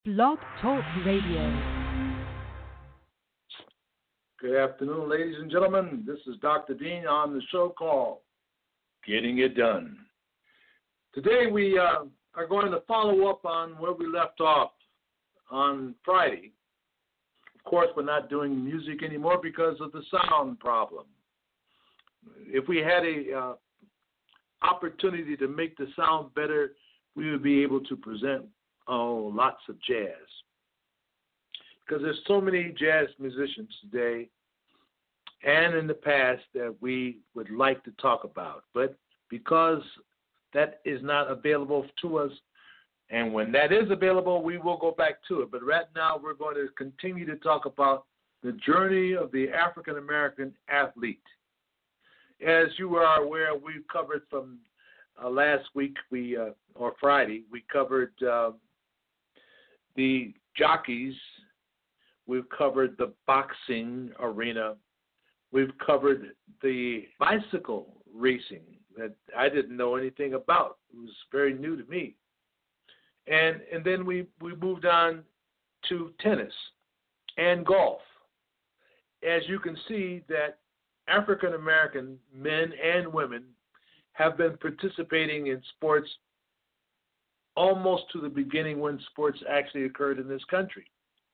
Blog Talk Radio. Good afternoon, ladies and gentlemen. This is Dr. Dean on the show called Getting It Done. Today we are going to follow up on where we left off on Friday. Of course, we're not doing music anymore because of the sound problem. If we had a opportunity to make the sound better, we would be able to present lots of jazz. Because there's so many jazz musicians today and in the past that we would like to talk about. But because that is not available to us, and when that is available, we will go back to it. But right now, we're going to continue to talk about the journey of the African-American athlete. As you are aware, we've covered from last week, or Friday, we covered the jockeys. We've covered the boxing arena. We've covered the bicycle racing that I didn't know anything about. It was very new to me. And then we moved on to tennis and golf. As you can see that African American men and women have been participating in sports almost to the beginning when sports actually occurred in this country.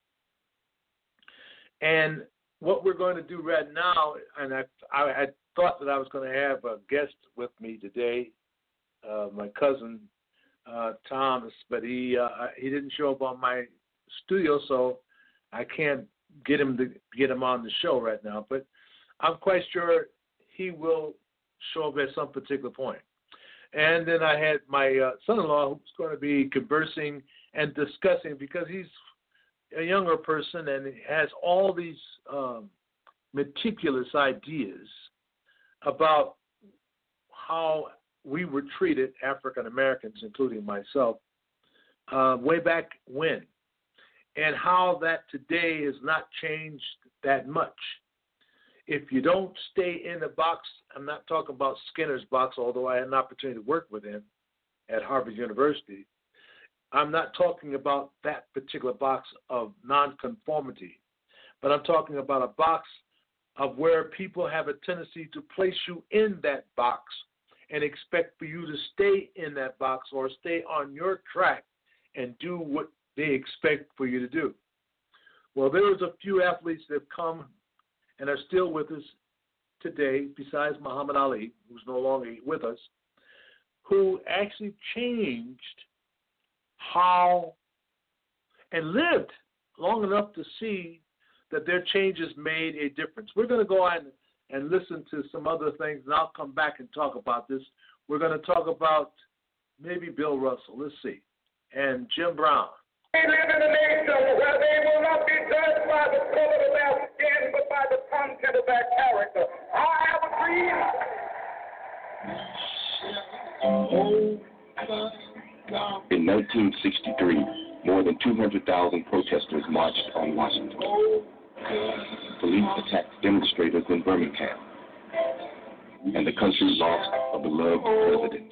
And what we're going to do right now, and I had thought that I was going to have a guest with me today, my cousin Thomas, but he didn't show up on my studio, so I can't get him on the show right now. But I'm quite sure he will show up at some particular point. And then I had my son-in-law who's going to be conversing and discussing, because he's a younger person and has all these meticulous ideas about how we were treated, African Americans, including myself, way back when, and how that today has not changed that much. If you don't stay in the box, I'm not talking about Skinner's box, although I had an opportunity to work with him at Harvard University. I'm not talking about that particular box of nonconformity, but I'm talking about a box of where people have a tendency to place you in that box and expect for you to stay in that box or stay on your track and do what they expect for you to do. Well, there was a few athletes that have come and are still with us today, besides Muhammad Ali, who's no longer with us, who actually changed how and lived long enough to see that their changes made a difference. We're going to go on and listen to some other things, and I'll come back and talk about this. We're going to talk about maybe Bill Russell, let's see, and Jim Brown. We live in a nation where they will not be judged by the color of their skin, but by the content of their character. I have a dream. In 1963, more than 200,000 protesters marched on Washington. Police attacked demonstrators in Birmingham, and the country lost a beloved president.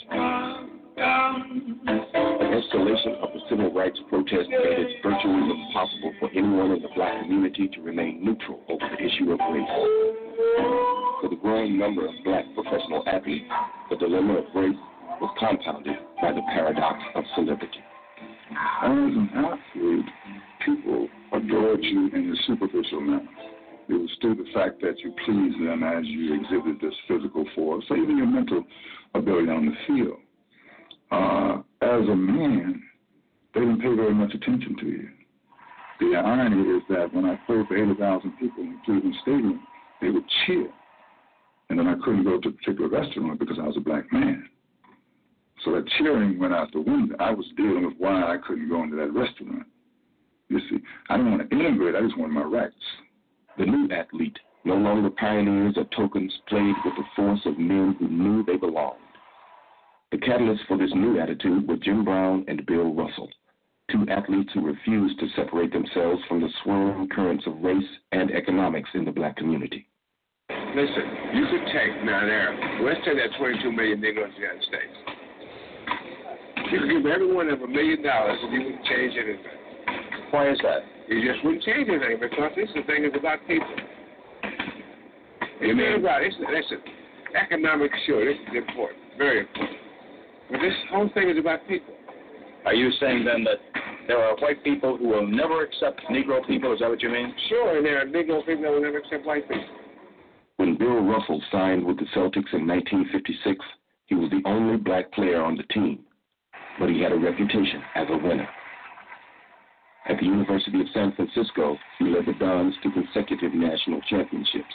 The escalation of the civil rights protest made it virtually impossible for anyone in the black community to remain neutral over the issue of race. For the growing number of black professional athletes, the dilemma of race was compounded by the paradox of celebrity. As an athlete, people adored you in the superficial manner. It was through the fact that you pleased them as you exhibited this physical force, or even your mental ability on the field. As a man, they didn't pay very much attention to you. The irony is that when I played for 80,000 people in Cleveland Stadium, they would cheer. And then I couldn't go to a particular restaurant because I was a black man. So that cheering went out the window. I was dealing with why I couldn't go into that restaurant. You see, I didn't want to integrate. I just wanted my rights. The new athlete, no longer pioneers or tokens, played with the force of men who knew they belonged. The catalyst for this new attitude were Jim Brown and Bill Russell, two athletes who refused to separate themselves from the swirling currents of race and economics in the black community. Listen, you could take, now there, let's take that 22 million Negroes in the United States. You could give every one of them $1 million and you wouldn't change anything. Why is that? You just wouldn't change anything because this thing is about people. Listen, economic, sure, this is important, very important. But this whole thing is about people. Are you saying then that there are white people who will never accept Negro people? Is that what you mean? Sure, and there are Negro people that will never accept white people. When Bill Russell signed with the Celtics in 1956, he was the only black player on the team, but he had a reputation as a winner. At the University of San Francisco, he led the Dons to consecutive national championships.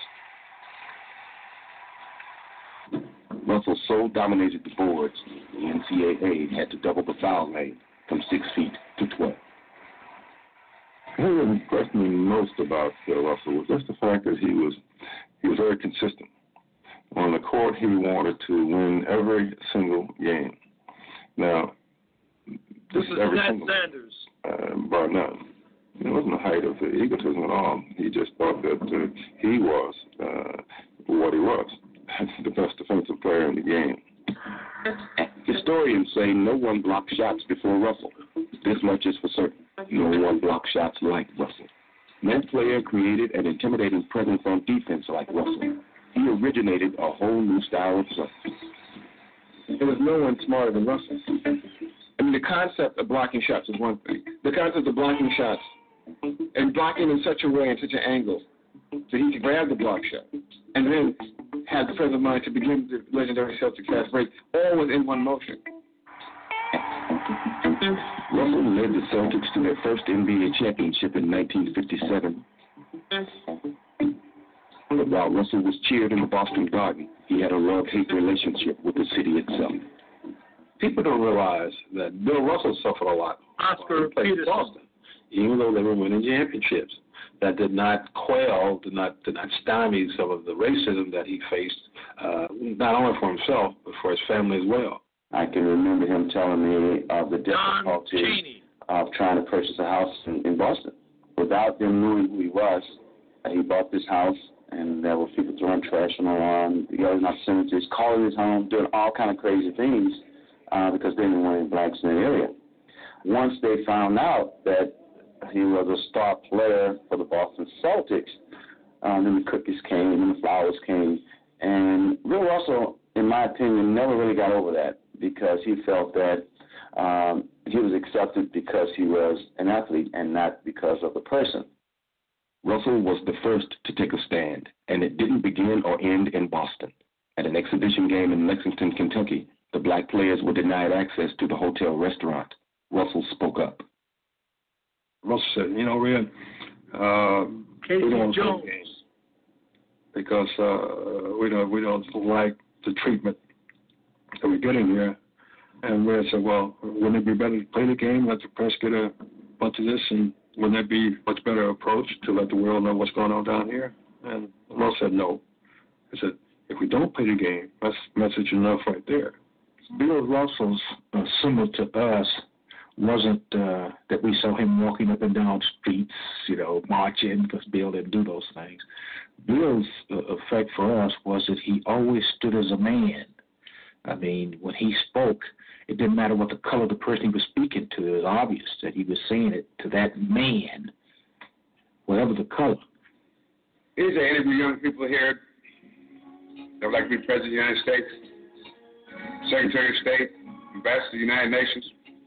Russell so dominated the boards, the NCAA had to double the foul lane from 6 feet to 12. What impressed me most about Bill Russell was just the fact that he was very consistent. On the court, he wanted to win every single game. Now, this is every Nat single Sanders. Bar none. It wasn't the height of egotism at all. He just thought that he was what he was, the best defensive player in the game. Historians say no one blocked shots before Russell. This much is for certain. No one blocked shots like Russell. No player created an intimidating presence on defense like Russell. He originated a whole new style of play. There was no one smarter than Russell. I mean, the concept of blocking shots is one thing. The concept of blocking shots and blocking in such a way, in such an angle, that he could grab the block shot and then have the presence of mind to begin the legendary Celtic fast break, all within one motion. Russell led the Celtics to their first NBA championship in 1957. But while Russell was cheered in the Boston Garden, he had a love-hate relationship with the city itself. People don't realize that Bill Russell suffered a lot. Oscar Peterson. Boston, even though they were winning championships. That did not quail, did not stymie some of the racism that he faced, not only for himself, but for his family as well. I can remember him telling me of the difficulty of trying to purchase a house in Boston. Without them knowing who he was, he bought this house, and there were people throwing trash on the lawn, yelling out sentences, calling his home, doing all kind of crazy things because they didn't want any blacks in the area. Once they found out that he was a star player for the Boston Celtics, then the cookies came and the flowers came. And Bill Russell, in my opinion, never really got over that because he felt that he was accepted because he was an athlete and not because of the person. Russell was the first to take a stand, and it didn't begin or end in Boston. At an exhibition game in Lexington, Kentucky, the black players were denied access to the hotel restaurant. Russell spoke up. Russell said, Red, we don't play games because we don't like the treatment that we're getting here. And Red said, well, wouldn't it be better to play the game, let the press get a bunch of this, and wouldn't that be a much better approach to let the world know what's going on down here? And Russell said no. He said, if we don't play the game, that's message enough right there. Bill Russell's similar to us wasn't that we saw him walking up and down streets, marching, because Bill didn't do those things. Bill's effect for us was that he always stood as a man. I mean, when he spoke, it didn't matter what the color of the person he was speaking to. It was obvious that he was saying it to that man, whatever the color. Is there any of you young people here that would like to be President of the United States, Secretary of State, Ambassador to the United Nations?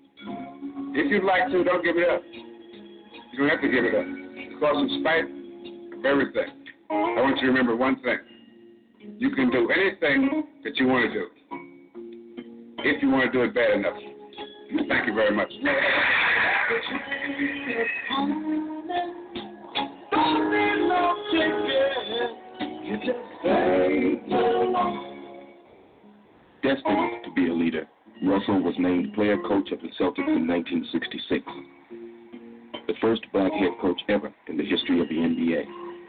If you'd like to, don't give it up. You don't have to give it up. Because in spite of everything, I want you to remember one thing. You can do anything that you want to do if you want to do it bad enough. Thank you very much. Destined to be a leader, Russell was named player coach of the Celtics in 1966, the first black head coach ever in the history of the NBA.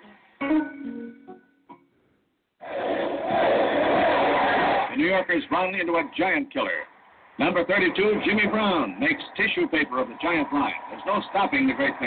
The New Yorkers run into a giant killer. Number 32, Jimmy Brown, makes tissue paper of the giant line. There's no stopping the great man.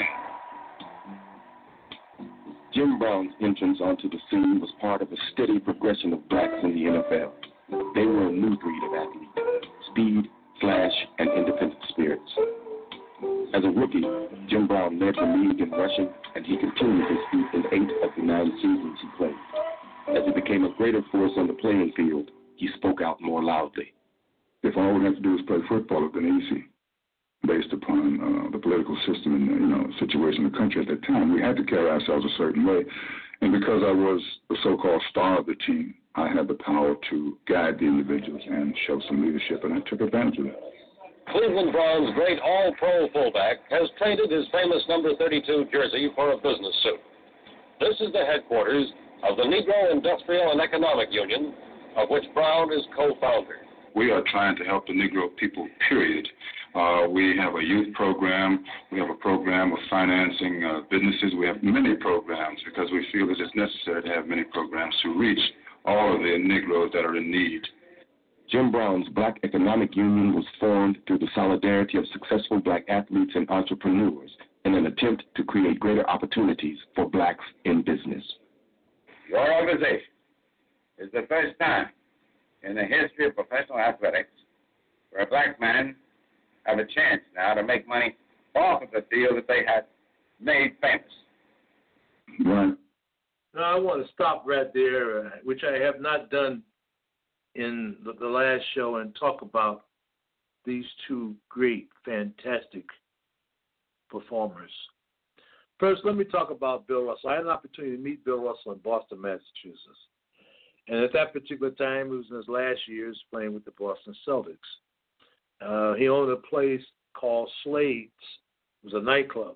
Jim Brown's entrance onto the scene was part of a steady progression of blacks in the NFL. They were a new breed of athlete, speed, flash, and independent spirits. As a rookie, Jim Brown led the league in rushing, and he continued his feat in 8 of the 9 seasons he played. As he became a greater force on the playing field, he spoke out more loudly. If all we have to do is play football, it's been easy, based upon the political system and situation in the country at that time. We had to carry ourselves a certain way, and because I was the so-called star of the team, I had the power to guide the individuals and show some leadership, and I took advantage of that. Cleveland Browns' great all-pro fullback has traded his famous number 32 jersey for a business suit. This is the headquarters of the Negro Industrial and Economic Union, of which Brown is co-founder. We are trying to help the Negro people, period. We have a youth program. We have a program of financing businesses. We have many programs because we feel that it's necessary to have many programs to reach all of the Negroes that are in need. Jim Brown's Black Economic Union was formed through the solidarity of successful black athletes and entrepreneurs in an attempt to create greater opportunities for blacks in business. Your organization is the first time in the history of professional athletics where a black man have a chance now to make money off of the field that they had made famous. Right. Now, I want to stop right there, which I have not done in the last show, and talk about these two great, fantastic performers. First, let me talk about Bill Russell. I had an opportunity to meet Bill Russell in Boston, Massachusetts. And at that particular time, it was in his last years playing with the Boston Celtics. He owned a place called Slade's. It was a nightclub.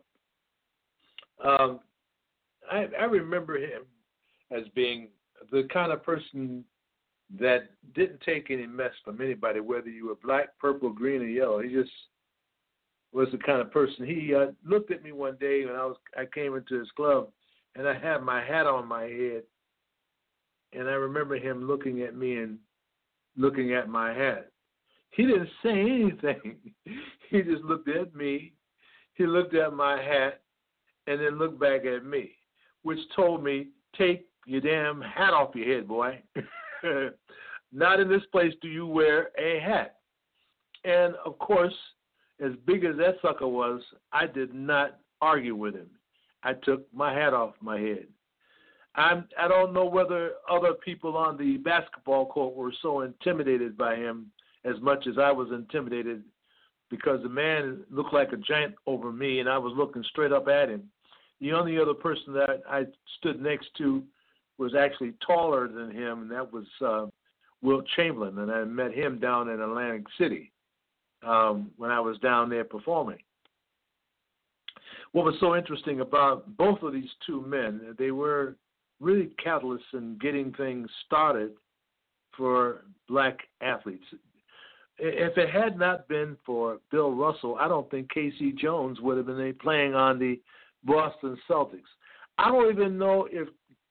I remember him as being the kind of person that didn't take any mess from anybody, whether you were black, purple, green, or yellow. He just was the kind of person. He looked at me one day when I came into his club, and I had my hat on my head, and I remember him looking at me and looking at my hat. He didn't say anything. He just looked at me. He looked at my hat and then looked back at me, which told me, take your damn hat off your head, boy. Not in this place do you wear a hat. And, of course, as big as that sucker was, I did not argue with him. I took my hat off my head. I don't know whether other people on the basketball court were so intimidated by him as much as I was intimidated, because the man looked like a giant over me, and I was looking straight up at him. The only other person that I stood next to was actually taller than him, and that was Wilt Chamberlain, and I met him down in Atlantic City when I was down there performing. What was so interesting about both of these two men, they were really catalysts in getting things started for black athletes. If it had not been for Bill Russell, I don't think K.C. Jones would have been playing on the Boston Celtics. I don't even know if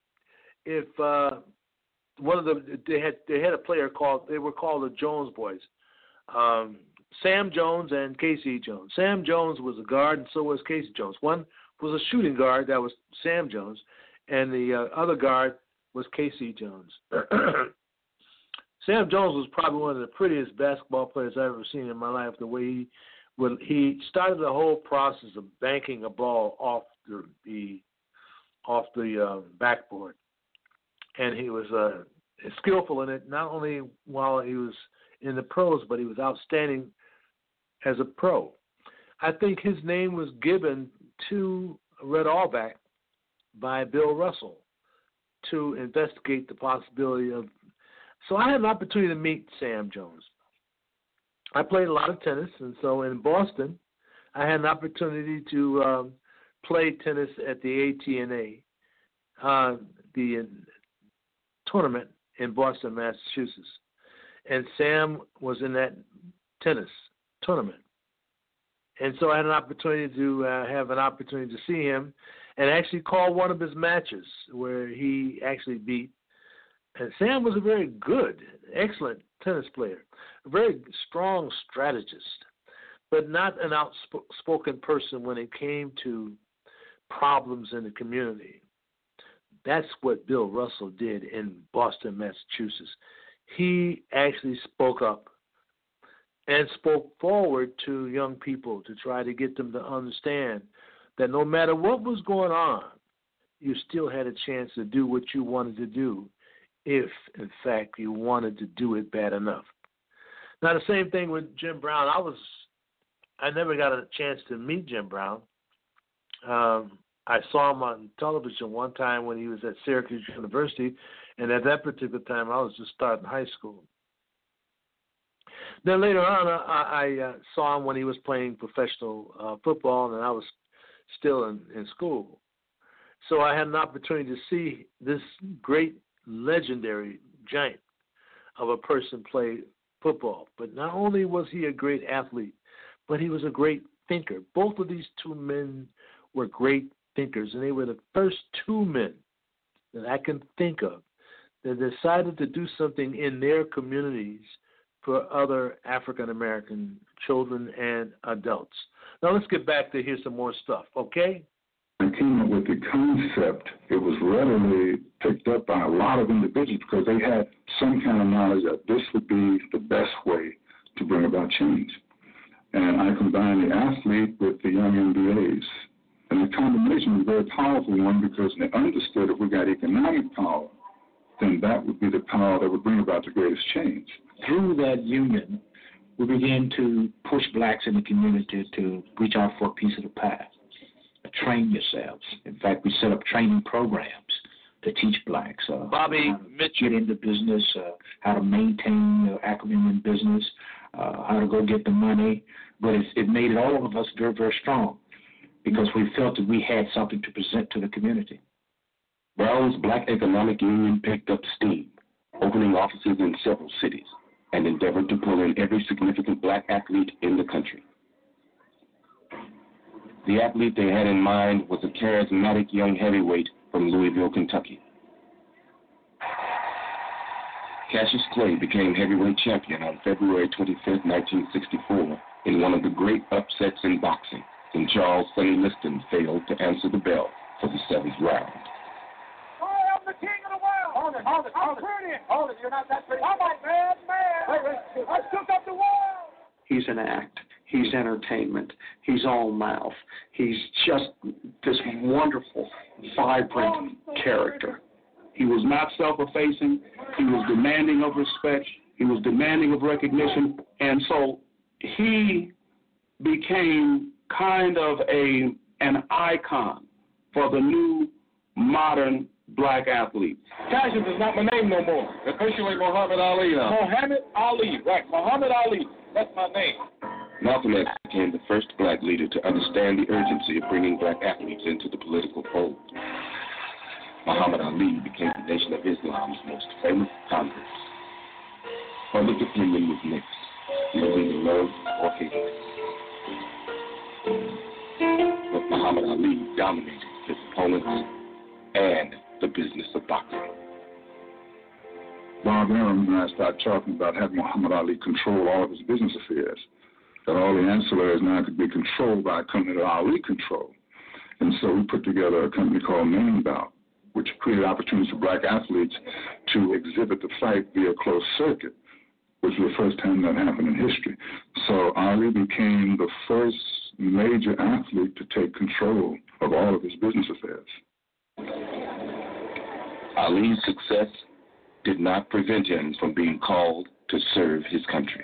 one of them, they had a player called the Jones Boys, Sam Jones and K.C. Jones. Sam Jones was a guard, and so was K.C. Jones. One was a shooting guard, that was Sam Jones, and the other guard was K.C. Jones. Sam Jones was probably one of the prettiest basketball players I've ever seen in my life. The way he started the whole process of banking a ball off the backboard, and he was skillful in it. Not only while he was in the pros, but he was outstanding as a pro. I think his name was given to Red Auerbach by Bill Russell to investigate the possibility of. So I had an opportunity to meet Sam Jones. I played a lot of tennis, and so in Boston, I had an opportunity to play tennis at the AT&A, the tournament in Boston, Massachusetts. And Sam was in that tennis tournament. And so I had an opportunity to see him and actually call one of his matches where he actually beat. And Sam was a very good, excellent tennis player, a very strong strategist, but not an outspoken person when it came to problems in the community. That's what Bill Russell did in Boston, Massachusetts. He actually spoke up and spoke forward to young people to try to get them to understand that no matter what was going on, you still had a chance to do what you wanted to do if, in fact, you wanted to do it bad enough. Now, the same thing with Jim Brown. I never got a chance to meet Jim Brown. I saw him on television one time when he was at Syracuse University, and at that particular time, I was just starting high school. Then later on, I saw him when he was playing professional football, and I was still in school. So I had an opportunity to see this great, legendary giant of a person play football. But not only was he a great athlete, but he was a great thinker. Both of these two men were great thinkers, and they were the first two men that I can think of that decided to do something in their communities for other African-American children and adults. Now let's get back to hear some more stuff, okay? I came up with the concept. It was readily picked up by a lot of individuals because they had some kind of knowledge that this would be the best way to bring about change. And I combined the athlete with the young MBAs. And the combination was a very powerful one because they understood if we got economic power, then that would be the power that would bring about the greatest change. Through that union, we began to push blacks in the community to reach out for a piece of the pie. Train yourselves. In fact, we set up training programs to teach blacks Bobby Mitchell, get into business, how to maintain your acumen in business, how to go get the money. But it made all of us very, very strong because we felt that we had something to present to the community. Brown's Black Economic Union picked up steam, opening offices in several cities, and endeavored to pull in every significant black athlete in the country. The athlete they had in mind was a charismatic young heavyweight from Louisville, Kentucky. Cassius Clay became heavyweight champion on February 25, 1964, in one of the great upsets in boxing, when Charles Sonny Liston failed to answer the bell for the seventh round. I'm the king of the world. Hold it. I'm pretty. Hold it. You're not that pretty. I'm a bad man. I shook up the world. He's an act. He's entertainment. He's all mouth. He's just this wonderful, vibrant character. He was not self-effacing. He was demanding of respect. He was demanding of recognition. And so he became kind of an icon for the new modern black athlete. Cassius is not my name no more. Officially Muhammad Ali now. Muhammad Ali, right. Muhammad Ali. That's my name. Malcolm X became the first black leader to understand the urgency of bringing black athletes into the political fold. Muhammad Ali became the Nation of Islam's most famous convert. Public opinion was mixed. He was either loved or hated. But Muhammad Ali dominated his opponents and the business of boxing. Bob Arum and I started talking about having Muhammad Ali control all of his business affairs, that all the ancillaries now could be controlled by a company that Ali controlled. And so we put together a company called Name Bout, which created opportunities for black athletes to exhibit the fight via closed circuit, which was the first time that happened in history. So Ali became the first major athlete to take control of all of his business affairs. Ali's success did not prevent him from being called to serve his country.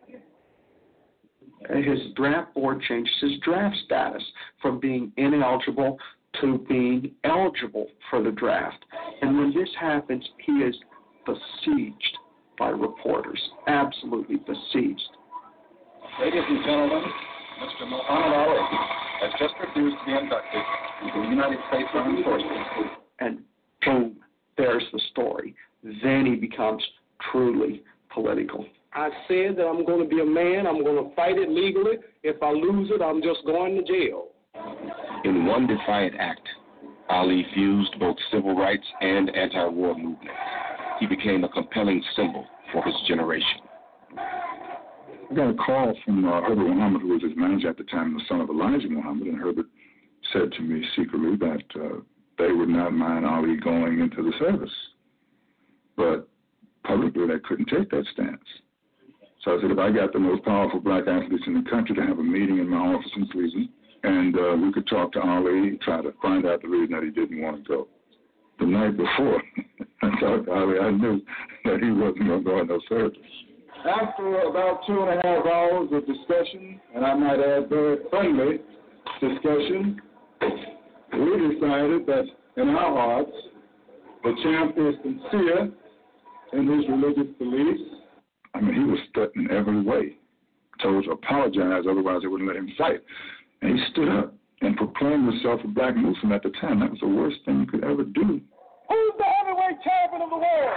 His draft board changed his draft status from being ineligible to being eligible for the draft. And when this happens, he is besieged by reporters, absolutely besieged. Ladies and gentlemen, Mr. Muhammad Ali has just refused to be inducted into the United States Armed Forces. And boom, there's the story. Then he becomes truly political. I said that I'm going to be a man. I'm going to fight it legally. If I lose it, I'm just going to jail. In one defiant act, Ali fused both civil rights and anti-war movements. He became a compelling symbol for his generation. I got a call from Herbert Muhammad, who was his manager at the time, the son of Elijah Muhammad, and Herbert said to me secretly that they would not mind Ali going into the service. But publicly, they couldn't take that stance. So I said, if I got the most powerful black athletes in the country to have a meeting in my office in Cleveland, and we could talk to Ali, try to find out the reason that he didn't want to go. The night before, I talked to Ali, I knew that he wasn't going to go on no service. After about 2.5 hours of discussion, and I might add very friendly discussion, we decided that in our hearts, the champ is sincere in his religious beliefs. I mean, he was threatened in every way. Told to apologize, otherwise they wouldn't let him fight. And he stood up and proclaimed himself a black Muslim at the time. That was the worst thing you could ever do. Who's the heavyweight champion of the world?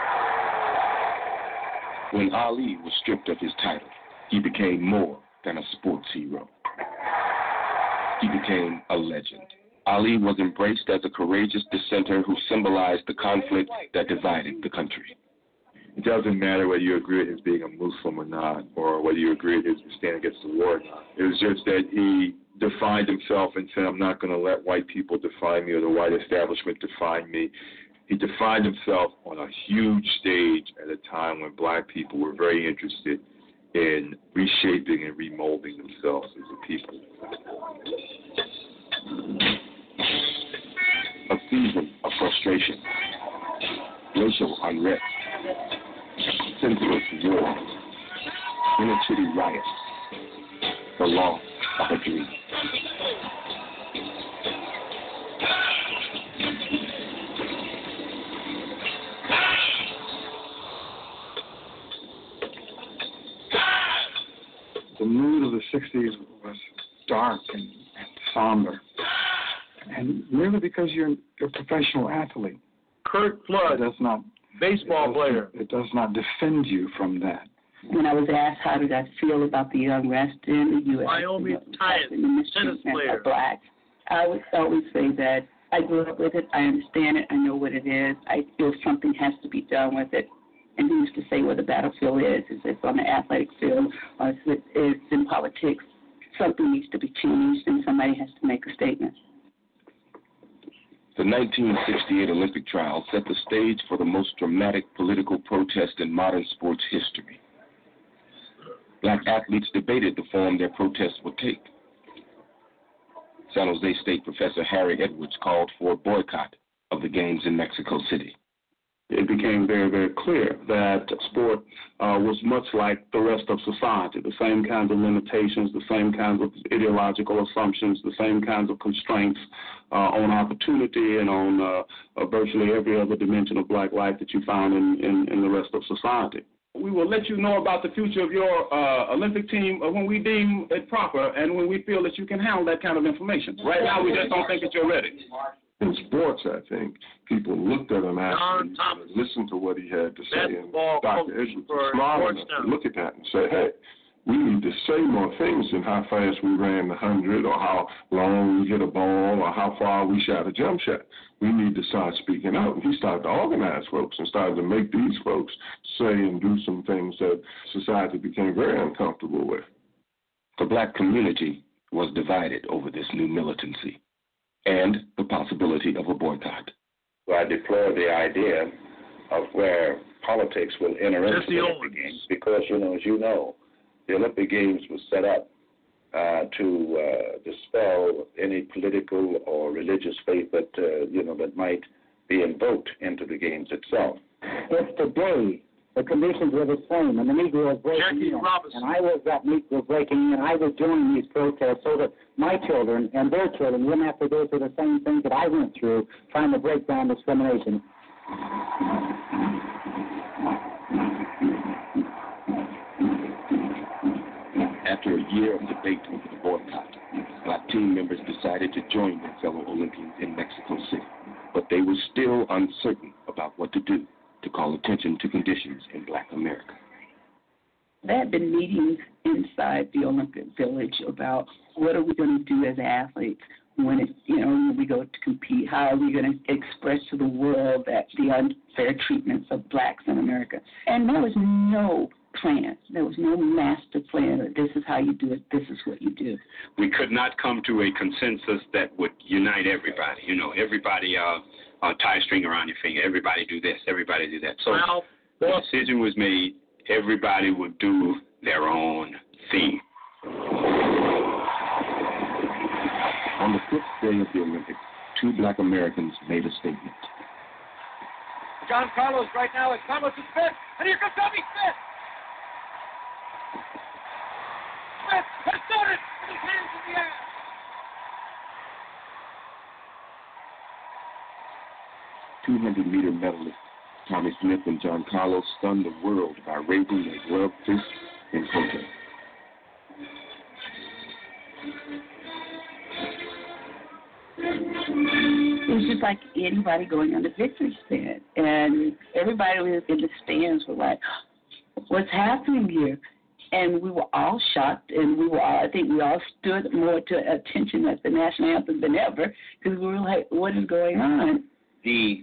When Ali was stripped of his title, he became more than a sports hero. He became a legend. Ali was embraced as a courageous dissenter who symbolized the conflict that divided the country. It doesn't matter whether you agree with his being a Muslim or not, or whether you agree with his stand against the war or not. It was just that he defined himself and said, I'm not going to let white people define me or the white establishment define me. He defined himself on a huge stage at a time when black people were very interested in reshaping and remolding themselves as a people. A season of frustration, racial unrest, senseless war, inner city riots, the loss of a dream. The mood of the 60s was dark and somber. And really because you're a professional athlete. Curt Flood, baseball player. It does not defend you from that. When I was asked how did I feel about the unrest in the U.S., Wyoming tennis player. Of blacks, I would always say that I grew up with it, I understand it, I know what it is, I feel something has to be done with it. And he used to say where the battlefield is it's on the athletic field, or it's in politics. Something needs to be changed, and somebody has to make a statement. The 1968 Olympic trials set the stage for the most dramatic political protest in modern sports history. Black athletes debated the form their protests would take. San Jose State professor Harry Edwards called for a boycott of the games in Mexico City. It became very, very clear that sport was much like the rest of society, the same kinds of limitations, the same kinds of ideological assumptions, the same kinds of constraints on opportunity and on virtually every other dimension of black life that you found in the rest of society. We will let you know about the future of your Olympic team when we deem it proper and when we feel that you can handle that kind of information. Right now, we just don't think that you're ready. In sports, I think people looked at him and listened to what he had to say, and Dr. Edwards was smart enough to look at that and say, hey, we need to say more things than how fast we ran the 100 or how long we hit a ball or how far we shot a jump shot. We need to start speaking out. And he started to organize folks and started to make these folks say and do some things that society became very uncomfortable with. The black community was divided over this new militancy and the possibility of a boycott. So I deplore the idea of where politics will enter into the Olympic Games because, as you know, the Olympic Games was set up to dispel any political or religious faith that, that might be invoked into the Games itself. If today the conditions were the same and the Negro was breaking in, and I was that Negro breaking in, I would join these protests so that my children and their children wouldn't have to go through the same things that I went through trying to break down discrimination. After a year of debate over the boycott, black team members decided to join their fellow Olympians in Mexico City, but they were still uncertain about what to do to call attention to conditions in black America. There had been meetings inside the Olympic Village about what are we going to do as athletes when we go to compete. How are we going to express to the world that the unfair treatments of blacks in America? And there was no plan. There was no master plan. That this is how you do it. This is what you do. We could not come to a consensus that would unite everybody. Everybody tie a string around your finger. Everybody do this. Everybody do that. So the decision was made. Everybody would do their own theme. On the fifth day of the Olympics, 2 black Americans made a statement. John Carlos right now is Thomas Smith, and here comes Tommy Smith. Smith has done it with his hands in the air. .200-meter medalists Tommy Smith and John Carlos stunned the world by raising their gloved fists in protest. It was just like anybody going on the victory stand, and everybody was in the stands were like, "What's happening here?" And we were all shocked, and I think we all stood more to attention at the national anthem than ever, because we were like, "What is going on?" The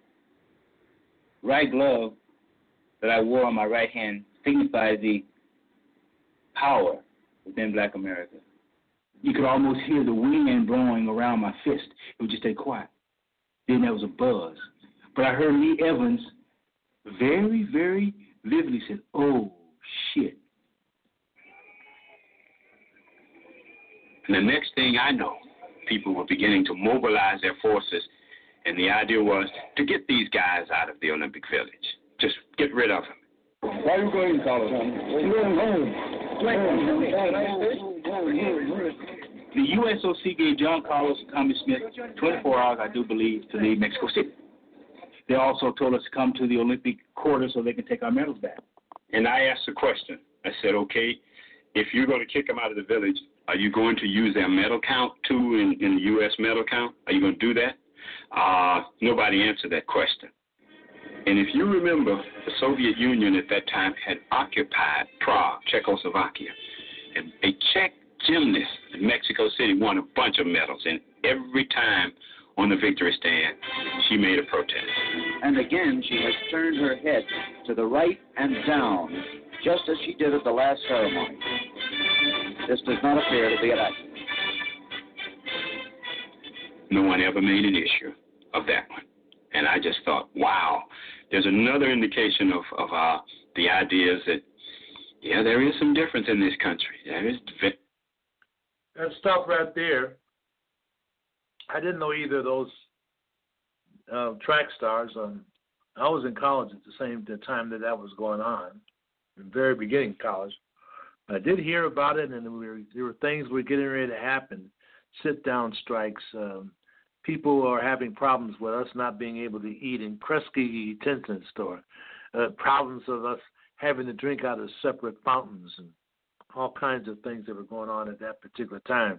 right glove that I wore on my right hand signifies the power within Black America. You could almost hear the wind blowing around my fist. It would just stay quiet. Then there was a buzz. But I heard Lee Evans very, very vividly said, "Oh, shit." And the next thing I know, people were beginning to mobilize their forces, and the idea was to get these guys out of the Olympic Village. Just get rid of them. Why are you going, Carlos? I'm going home. The USOC gave John Carlos and Tommy Smith 24 hours, I do believe, to leave Mexico City. They also told us to come to the Olympic quarter so they can take our medals back. And I asked the question. I said, okay, if you're going to kick them out of the village, are you going to use their medal count, too, in the U.S. medal count? Are you going to do that? Nobody answered that question. And if you remember, the Soviet Union at that time had occupied Prague, Czechoslovakia. And a Czech gymnast in Mexico City won a bunch of medals. And every time on the victory stand, she made a protest. And again, she has turned her head to the right and down, just as she did at the last ceremony. This does not appear to be an accident. No one ever made an issue of that one. And I just thought, wow, there's another indication of the ideas that, yeah, there is some difference in this country. There is. That stuff right there, I didn't know either of those track stars. I was in college at the time that was going on, in the very beginning of college. I did hear about it, and there were things were getting ready to happen, sit-down strikes. People are having problems with us not being able to eat in Kresge utensil store, problems of us having to drink out of separate fountains, and all kinds of things that were going on at that particular time.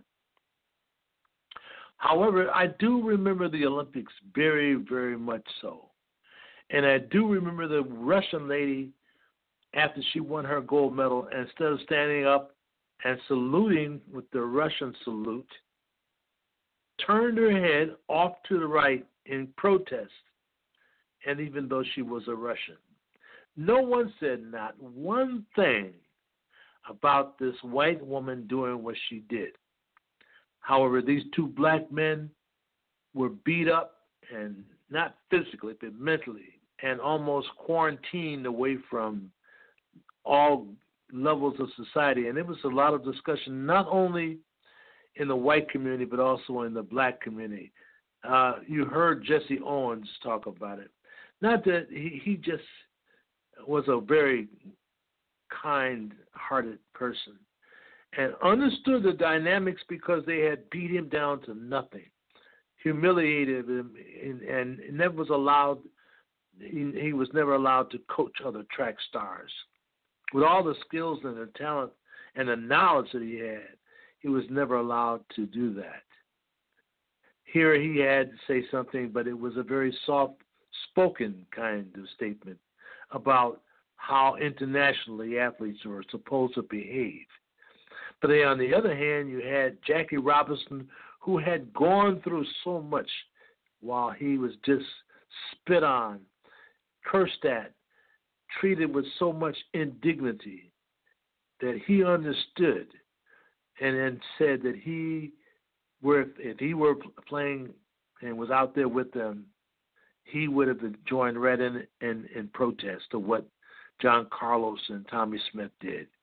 However, I do remember the Olympics very, very much so. And I do remember the Russian lady, after she won her gold medal, instead of standing up and saluting with the Russian salute, turned her head off to the right in protest, and even though she was a Russian. No one said not one thing about this white woman doing what she did. However, these 2 black men were beat up, and not physically, but mentally, and almost quarantined away from all levels of society. And there was a lot of discussion, not only in the white community, but also in the black community. You heard Jesse Owens talk about it. Not that he just was a very kind-hearted person and understood the dynamics because they had beat him down to nothing, humiliated him, and never was allowed. He was never allowed to coach other track stars. With all the skills and the talent and the knowledge that he had, he was never allowed to do that. Here he had to say something, but it was a very soft-spoken kind of statement about how internationally athletes were supposed to behave. But then on the other hand, you had Jackie Robinson, who had gone through so much while he was just spit on, cursed at, treated with so much indignity that he understood and then said that if he were playing and was out there with them, he would have joined right in protest to what John Carlos and Tommy Smith did.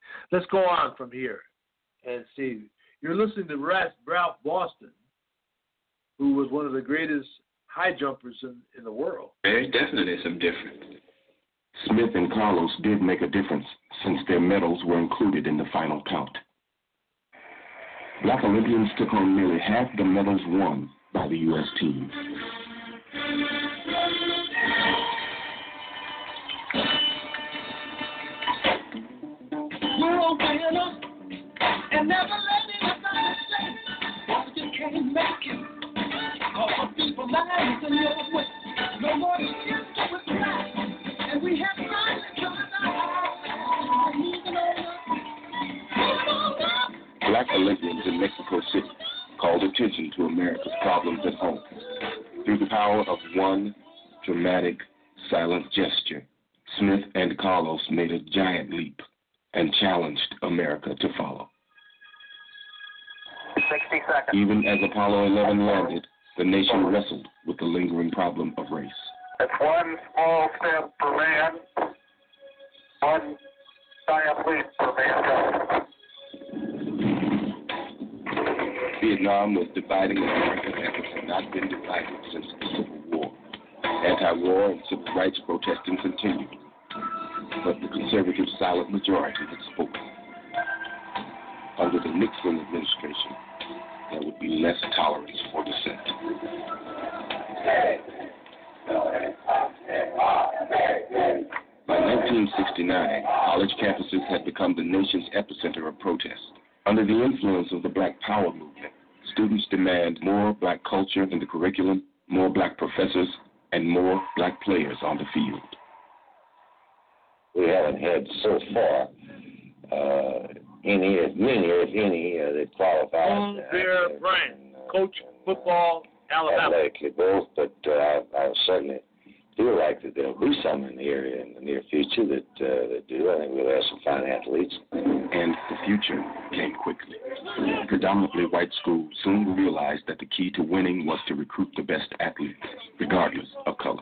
Let's go on from here and see. You're listening to Ralph Boston, who was one of the greatest high jumpers in the world. There's definitely some difference. Smith and Carlos did make a difference since their medals were included in the final count. Black Olympians took home nearly half the medals won by the U.S. team. We're a winner and never letting us understand. Why you can't make it? All the people lies in your way. No more tears to reply. And we have time to come out. Moving on. Black Olympians in Mexico City called attention to America's problems at home. Through the power of one dramatic, silent gesture, Smith and Carlos made a giant leap and challenged America to follow. 60 seconds. Even as Apollo 11 landed, the nation wrestled with the lingering problem of race. It's one small step for man, one giant leap for mankind. Vietnam was dividing America as it had not been divided since the Civil War. Anti-war and civil rights protesting continued, but the conservative silent majority had spoken. Under the Nixon administration, there would be less tolerance for dissent. By 1969, college campuses had become the nation's epicenter of protest. Under the influence of the Black Power movement, students demand more black culture in the curriculum, more black professors, and more black players on the field. We haven't had so far many, if any, that qualified. Bear Bryant, coach football, Alabama. Athletically both, but I certainly feel like that there'll be some in the area in the near future that do. I think we'll have some fine athletes. And the future came quickly. Predominantly white schools soon realized that the key to winning was to recruit the best athletes, regardless of color.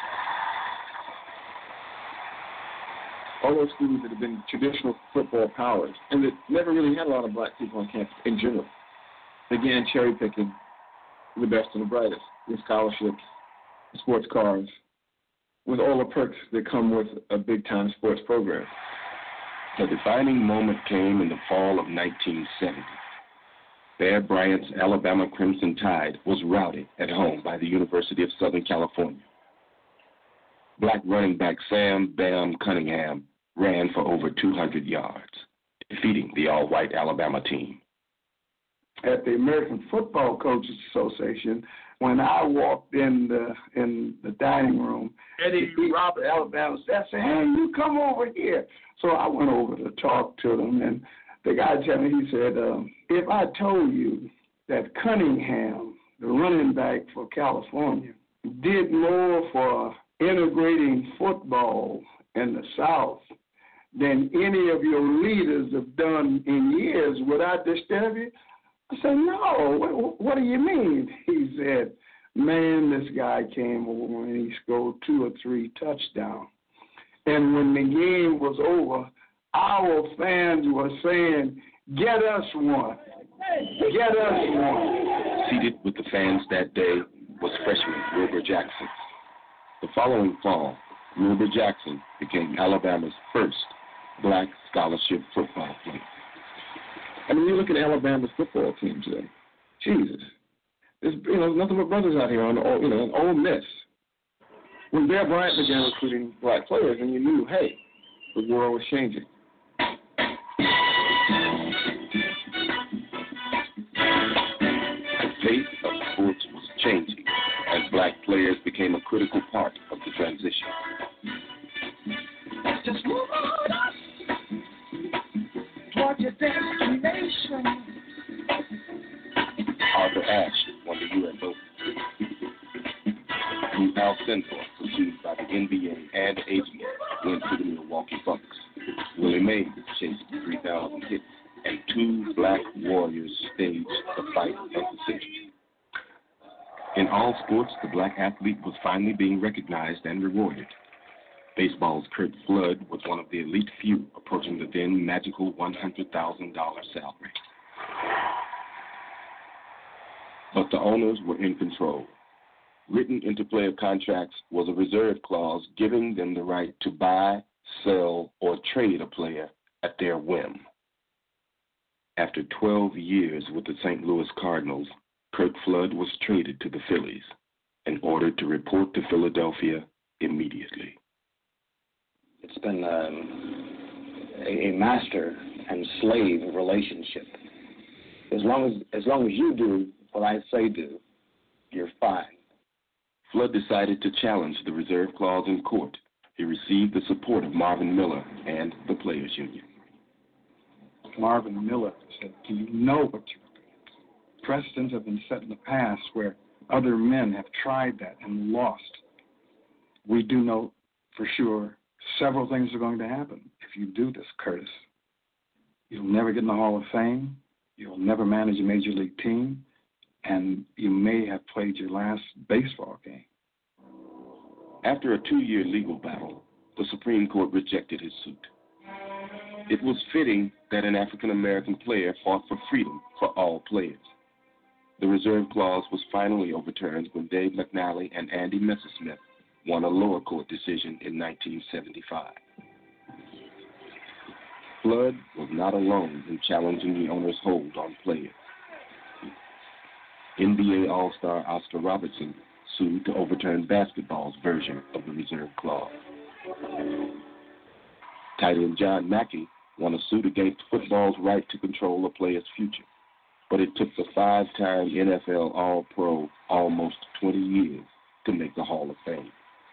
All those schools that have been traditional football powers and that never really had a lot of black people on campus in general began cherry-picking the best and the brightest, with scholarships, sports cars, with all the perks that come with a big-time sports program. The defining moment came in the fall of 1970. Bear Bryant's Alabama Crimson Tide was routed at home by the University of Southern California. Black running back Sam Bam Cunningham ran for over 200 yards, defeating the all-white Alabama team. At the American Football Coaches Association, when I walked in the dining room, Eddie Roberts, Alabama staff said, "Hey, you come over here." So I went over to talk to them, and the guy told me, he said, if I told you that Cunningham, the running back for California, did more for integrating football in the South than any of your leaders have done in years, would I disturb you? I said, no, what do you mean? He said, man, this guy came over and he scored 2 or 3 touchdowns. And when the game was over, our fans were saying, get us one. Get us one. Seated with the fans that day was freshman Wilbur Jackson. The following fall, Wilbur Jackson became Alabama's first black scholarship football player. I mean, you look at Alabama's football team today. Jesus, there's nothing but brothers out here on an Ole Miss. When Bear Bryant began recruiting black players, and you knew, hey, the world was changing. The face of sports was changing as black players became a critical part of the transition. Just move on up toward your destination. Arthur Ashe won the U.S. Open. Lou Alcindor, pursued by the NBA and ABA, went to the Milwaukee Bucks. Willie Mays chased 3,000 hits, and 2 black warriors staged the fight of the century. In all sports, the black athlete was finally being recognized and rewarded. Baseball's Curt Flood was one of the elite few approaching the then magical $100,000 salary. But the owners were in control. Written into player contracts was a reserve clause giving them the right to buy, sell, or trade a player at their whim. After 12 years with the St. Louis Cardinals, Curt Flood was traded to the Phillies and ordered to report to Philadelphia immediately. It's been a master and slave relationship. As long as you do what I say do, you're fine. Flood decided to challenge the reserve clause in court. He received the support of Marvin Miller and the Players Union. Marvin Miller said, do you know what you're doing? Precedents have been set in the past where other men have tried that and lost. We do know for sure several things are going to happen if you do this, Curtis. You'll never get in the Hall of Fame. You'll never manage a major league team. And you may have played your last baseball game. After a 2-year legal battle, the Supreme Court rejected his suit. It was fitting that an African-American player fought for freedom for all players. The reserve clause was finally overturned when Dave McNally and Andy Messersmith won a lower court decision in 1975. Flood was not alone in challenging the owner's hold on players. NBA All-Star Oscar Robertson sued to overturn basketball's version of the reserve clause. Tight end John Mackey won a suit against football's right to control a player's future, but it took the 5-time NFL All-Pro almost 20 years to make the Hall of Fame.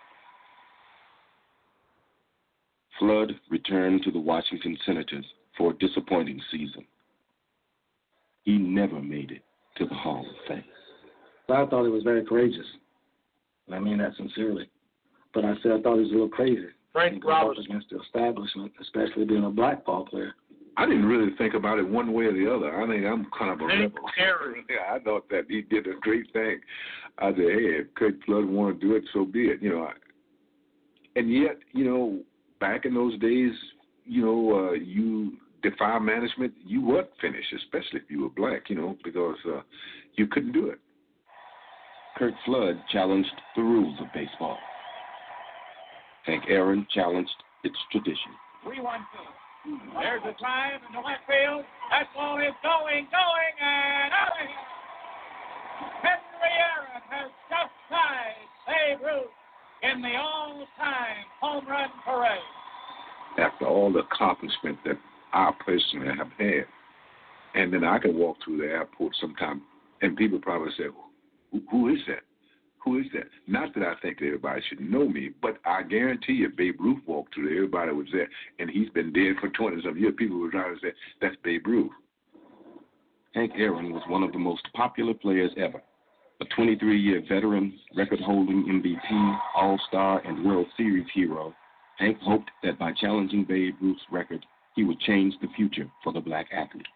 Flood returned to the Washington Senators for a disappointing season. He never made it to the Hall of Fame. I thought he was very courageous. And I mean that sincerely. But I said I thought he was a little crazy. Frank Robertson. Against the establishment, especially being a black ball player. I didn't really think about it one way or the other. I think I'm kind of a rebel. Yeah, I thought that he did a great thing. I said, hey, if Curt Flood want to do it, so be it. And yet, back in those days, you defy management, you would finish, especially if you were black, because you couldn't do it. Curt Flood challenged the rules of baseball. Hank Aaron challenged its tradition. 3-1-2. There's a drive in the left field. That ball is going, and out of here. Henry Aaron has just tied Babe Ruth in the all-time home run parade. After all the accomplishment that I personally have had, and then I can walk through the airport sometime, and people probably say, who is that? Who is that? Not that I think that everybody should know me, but I guarantee you, Babe Ruth walked through there, everybody was there, and he's been dead for 20-some years. People were trying to say, that's Babe Ruth. Hank Aaron was one of the most popular players ever. A 23-year veteran, record-holding MVP, All-Star, and World Series hero, Hank hoped that by challenging Babe Ruth's record, he would change the future for the black athlete.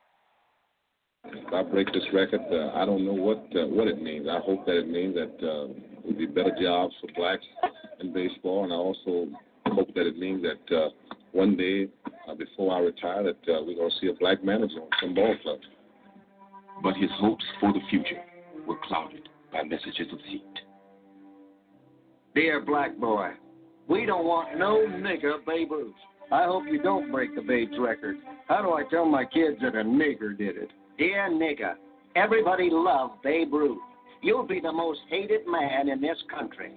If I break this record, I don't know what it means. I hope that it means that there'll be better jobs for blacks in baseball, and I also hope that it means that one day before I retire, that we're going to see a black manager on some ball club. But his hopes for the future were clouded by messages of hate. Dear black boy, we don't want no nigger Babe Ruth. I hope you don't break the Babe's record. How do I tell my kids that a nigger did it? Dear nigger, everybody loved Babe Ruth. You'll be the most hated man in this country.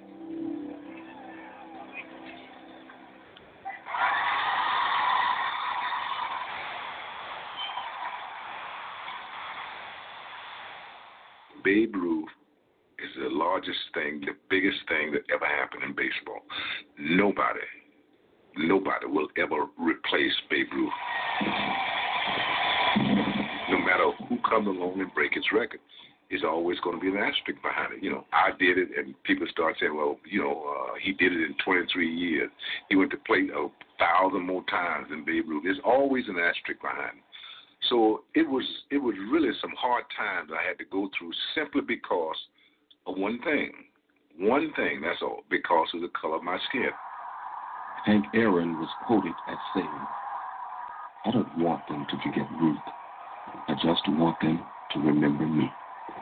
Babe Ruth is the largest thing, the biggest thing that ever happened in baseball. Nobody will ever replace Babe Ruth. No matter who comes along and break its record, it's always going to be an asterisk behind it. I did it, and people start saying, well, he did it in 23 years. He went to play 1,000 more times than Babe Ruth. There's always an asterisk behind it. So it was really some hard times I had to go through simply because of one thing. One thing, that's all, because of the color of my skin. Hank Aaron was quoted as saying, "I don't want them to forget Ruth. I just want them to remember me."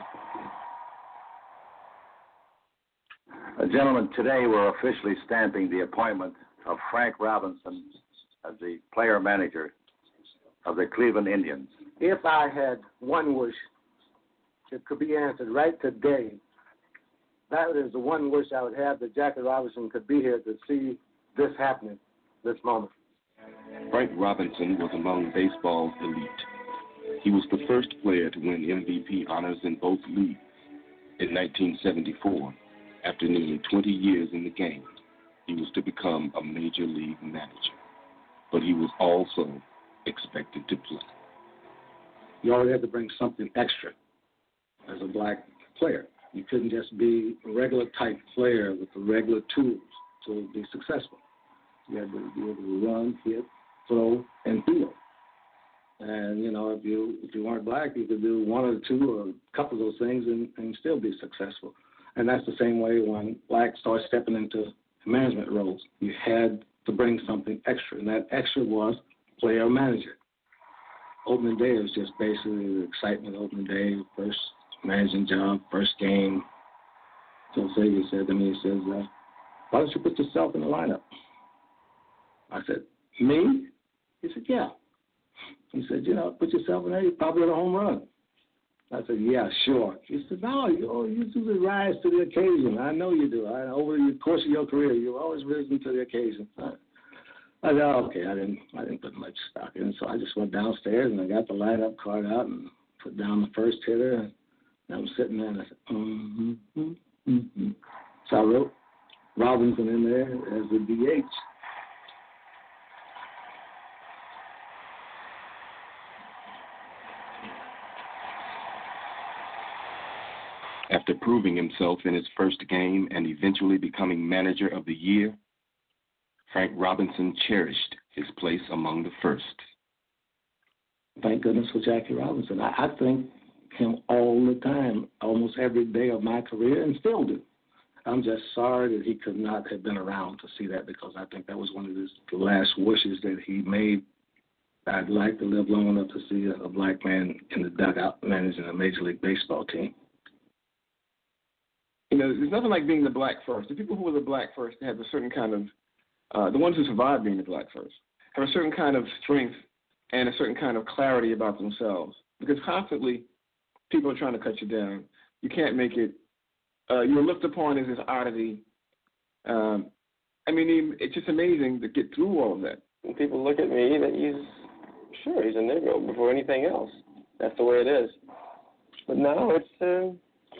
Gentlemen, today we're officially stamping the appointment of Frank Robinson as the player manager of the Cleveland Indians. If I had one wish, it could be answered right today. That is the one wish I would have, that Jackie Robinson could be here to see this happening, this moment. Frank Robinson was among baseball's elite. He was the first player to win MVP honors in both leagues. In 1974, after nearly 20 years in the game, he was to become a major league manager. But he was also expected to play. You always had to bring something extra as a black player. You couldn't just be a regular type player with the regular tools to be successful. You had to be able to run, hit, throw, and field. And, you know, if you weren't black, you could do one or two or a couple of those things and still be successful. And that's the same way when blacks started stepping into management roles. You had to bring something extra, and that extra was player manager. Opening day was just basically the excitement of opening day, first managing job, first game. So Xavier said to me, he says, "Why don't you put yourself in the lineup?" I said, "Me?" He said, "Yeah." He said, "You know, put yourself in there, you probably hit a home run." I said, "Yeah, sure." He said, "No, you do the rise to the occasion. I know you do. Over the course of your career, you've always risen to the occasion." I said, "Oh, okay." I didn't put much stock in, so I just went downstairs and I got the lineup card out and put down the first hitter, and I'm sitting there and I said, So I wrote Robinson in there as the DH. After proving himself in his first game and eventually becoming manager of the year, Frank Robinson cherished his place among the first. Thank goodness for Jackie Robinson. I thank him all the time, almost every day of my career, and still do. I'm just sorry that he could not have been around to see that, because I think that was one of his last wishes that he made. I'd like to live long enough to see a black man in the dugout managing a Major League Baseball team. You know, there's nothing like being the black first. The people who were the black first have a certain kind of, the ones who survived being the black first, have a certain kind of strength and a certain kind of clarity about themselves. Because constantly, people are trying to cut you down. You can't make it. You're looked upon as this oddity. I mean, it's just amazing to get through all of that. When people look at me, that he's a Negro before anything else. That's the way it is. But now it's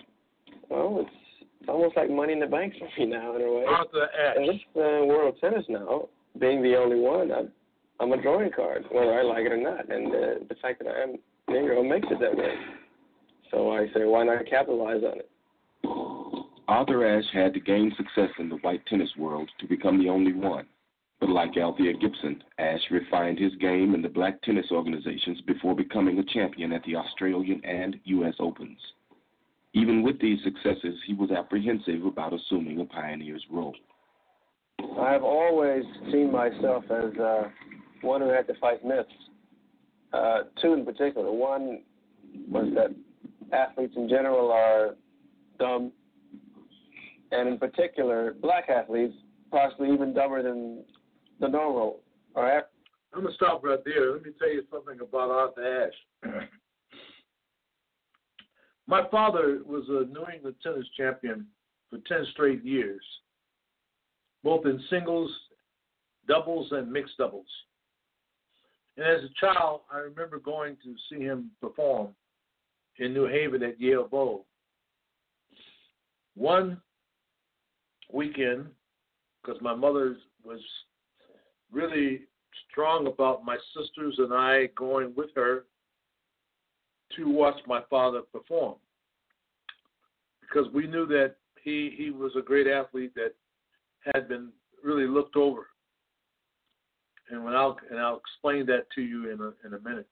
almost like Money in the Bank for me now, in a way. Arthur Ashe. In this world of tennis now, being the only one, I'm a drawing card, whether I like it or not. And the fact that I am Negro makes it that way. So I say, why not capitalize on it? Arthur Ashe had to gain success in the white tennis world to become the only one. But like Althea Gibson, Ashe refined his game in the black tennis organizations before becoming a champion at the Australian and U.S. Opens. Even with these successes, he was apprehensive about assuming a pioneer's role. I've always seen myself as one who had to fight myths. Two in particular. One was that athletes in general are dumb, and in particular, black athletes, possibly even dumber than the normal. All right? I'm going to stop right there. Let me tell you something about Arthur Ashe. My father was a New England tennis champion for 10 straight years, both in singles, doubles, and mixed doubles. And as a child, I remember going to see him perform in New Haven at Yale Bowl. One weekend, because my mother was really strong about my sisters and I going with her to watch my father perform, because we knew that he was a great athlete that had been really looked over. And I'll explain that to you in a minute.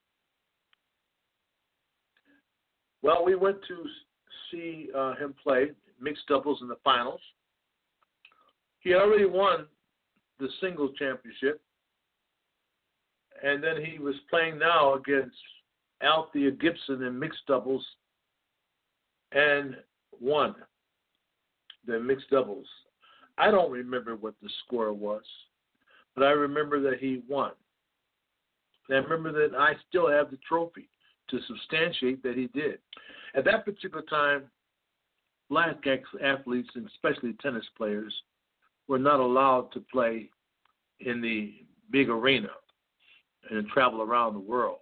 Well, we went to see him play mixed doubles in the finals. He already won the singles championship. And then he was playing now against Althea Gibson in mixed doubles and won the mixed doubles. I don't remember what the score was, but I remember that he won. And I remember that I still have the trophy to substantiate that he did. At that particular time, black athletes, and especially tennis players, were not allowed to play in the big arena and travel around the world.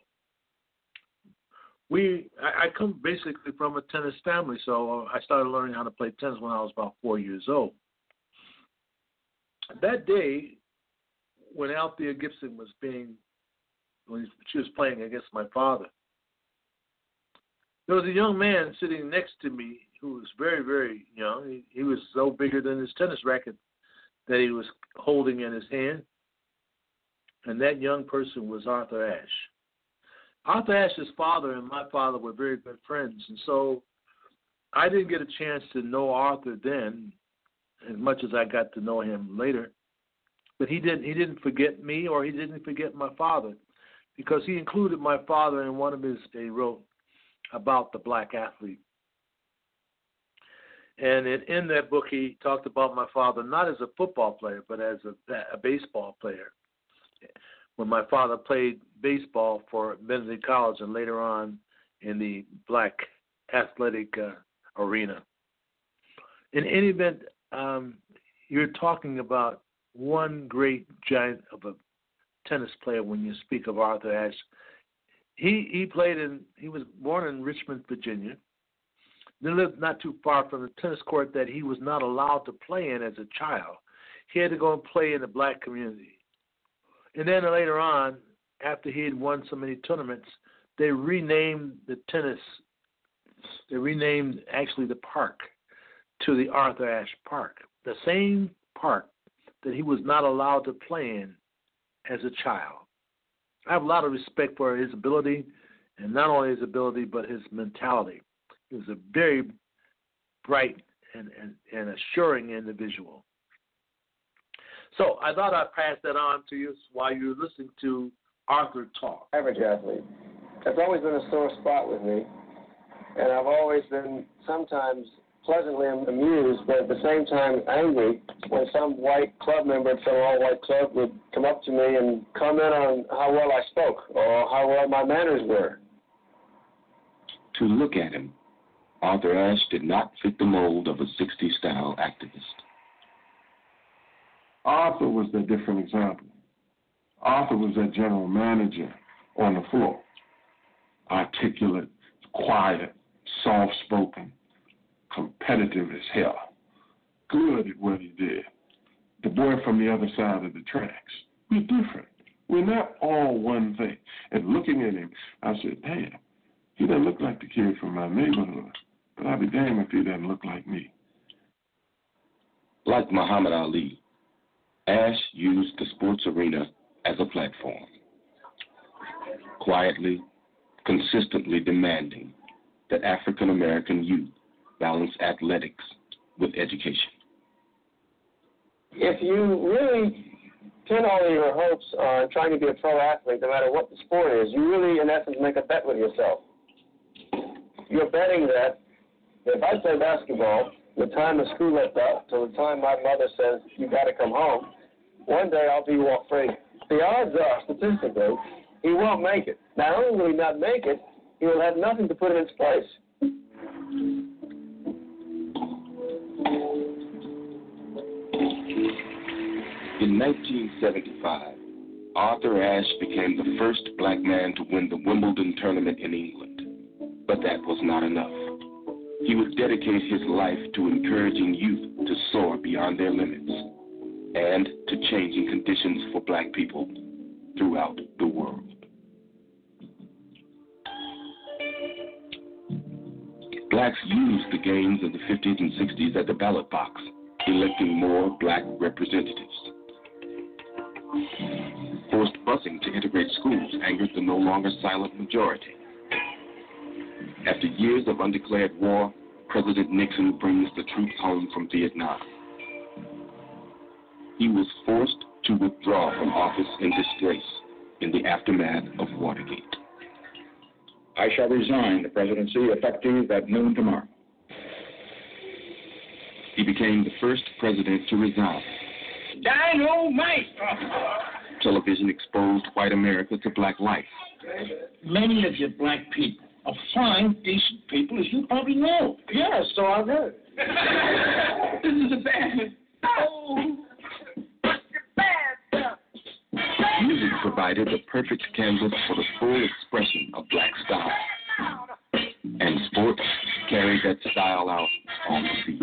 I come basically from a tennis family, so I started learning how to play tennis when I was about 4 years old. That day, when Althea Gibson when she was playing against my father, there was a young man sitting next to me who was very, very young. He was so bigger than his tennis racket that he was holding in his hand. And that young person was Arthur Ashe. Arthur Ashe's father and my father were very good friends. And so I didn't get a chance to know Arthur then as much as I got to know him later. But he didn't forget me, or he didn't forget my father, because he included my father in one of his, he wrote about the black athlete. And in that book, he talked about my father not as a football player, but as a baseball player. When my father played baseball for Benedict College and later on in the black athletic arena. In any event, you're talking about one great giant of a tennis player when you speak of Arthur Ashe. He was born in Richmond, Virginia. They lived not too far from the tennis court that he was not allowed to play in as a child. He had to go and play in the black community. And then later on, after he had won so many tournaments, they renamed actually the park to the Arthur Ashe Park, the same park that he was not allowed to play in as a child. I have a lot of respect for his ability, and not only his ability, but his mentality. He was a very bright and assuring individual. So I thought I'd pass that on to you while you're listening to Arthur talk. Average athlete. That's always been a sore spot with me, and I've always been sometimes pleasantly amused, but at the same time angry when some white club member at some all-white club would come up to me and comment on how well I spoke or how well my manners were. To look at him, Arthur Ashe did not fit the mold of a 60s-style activist. Arthur was the different example. Arthur was that general manager on the floor. Articulate, quiet, soft-spoken, competitive as hell. Good at what he did. The boy from the other side of the tracks. We're different. We're not all one thing. And looking at him, I said, damn, he doesn't look like the kid from my neighborhood, but I'll be damned if he doesn't look like me. Like Muhammad Ali, Ashe used the sports arena as a platform, quietly, consistently demanding that African American youth balance athletics with education. If you really pin all your hopes on trying to be a pro athlete, no matter what the sport is, you really, in essence, make a bet with yourself. You're betting that if I play basketball, the time the school left out till the time my mother says you got to come home, one day I'll be walk-free. The odds are, statistically, he won't make it. Not only will he not make it, he will have nothing to put in its place. In 1975, Arthur Ashe became the first black man to win the Wimbledon tournament in England. But that was not enough. He would dedicate his life to encouraging youth to soar beyond their limits and to changing conditions for black people throughout the world. Blacks used the games of the 50s and 60s at the ballot box, electing more black representatives. Forced busing to integrate schools angered the no longer silent majority. After years of undeclared war, President Nixon brings the troops home from Vietnam. He was forced to withdraw from office in disgrace in the aftermath of Watergate. I shall resign the presidency effective at noon tomorrow. He became the first president to resign. Dynamite! Television exposed white America to black life. Many of you black people are fine, decent people, as you probably know. Yeah, so I've heard. This is a band. Oh. Music provided the perfect canvas for the full expression of black style. And sports carried that style out on the field.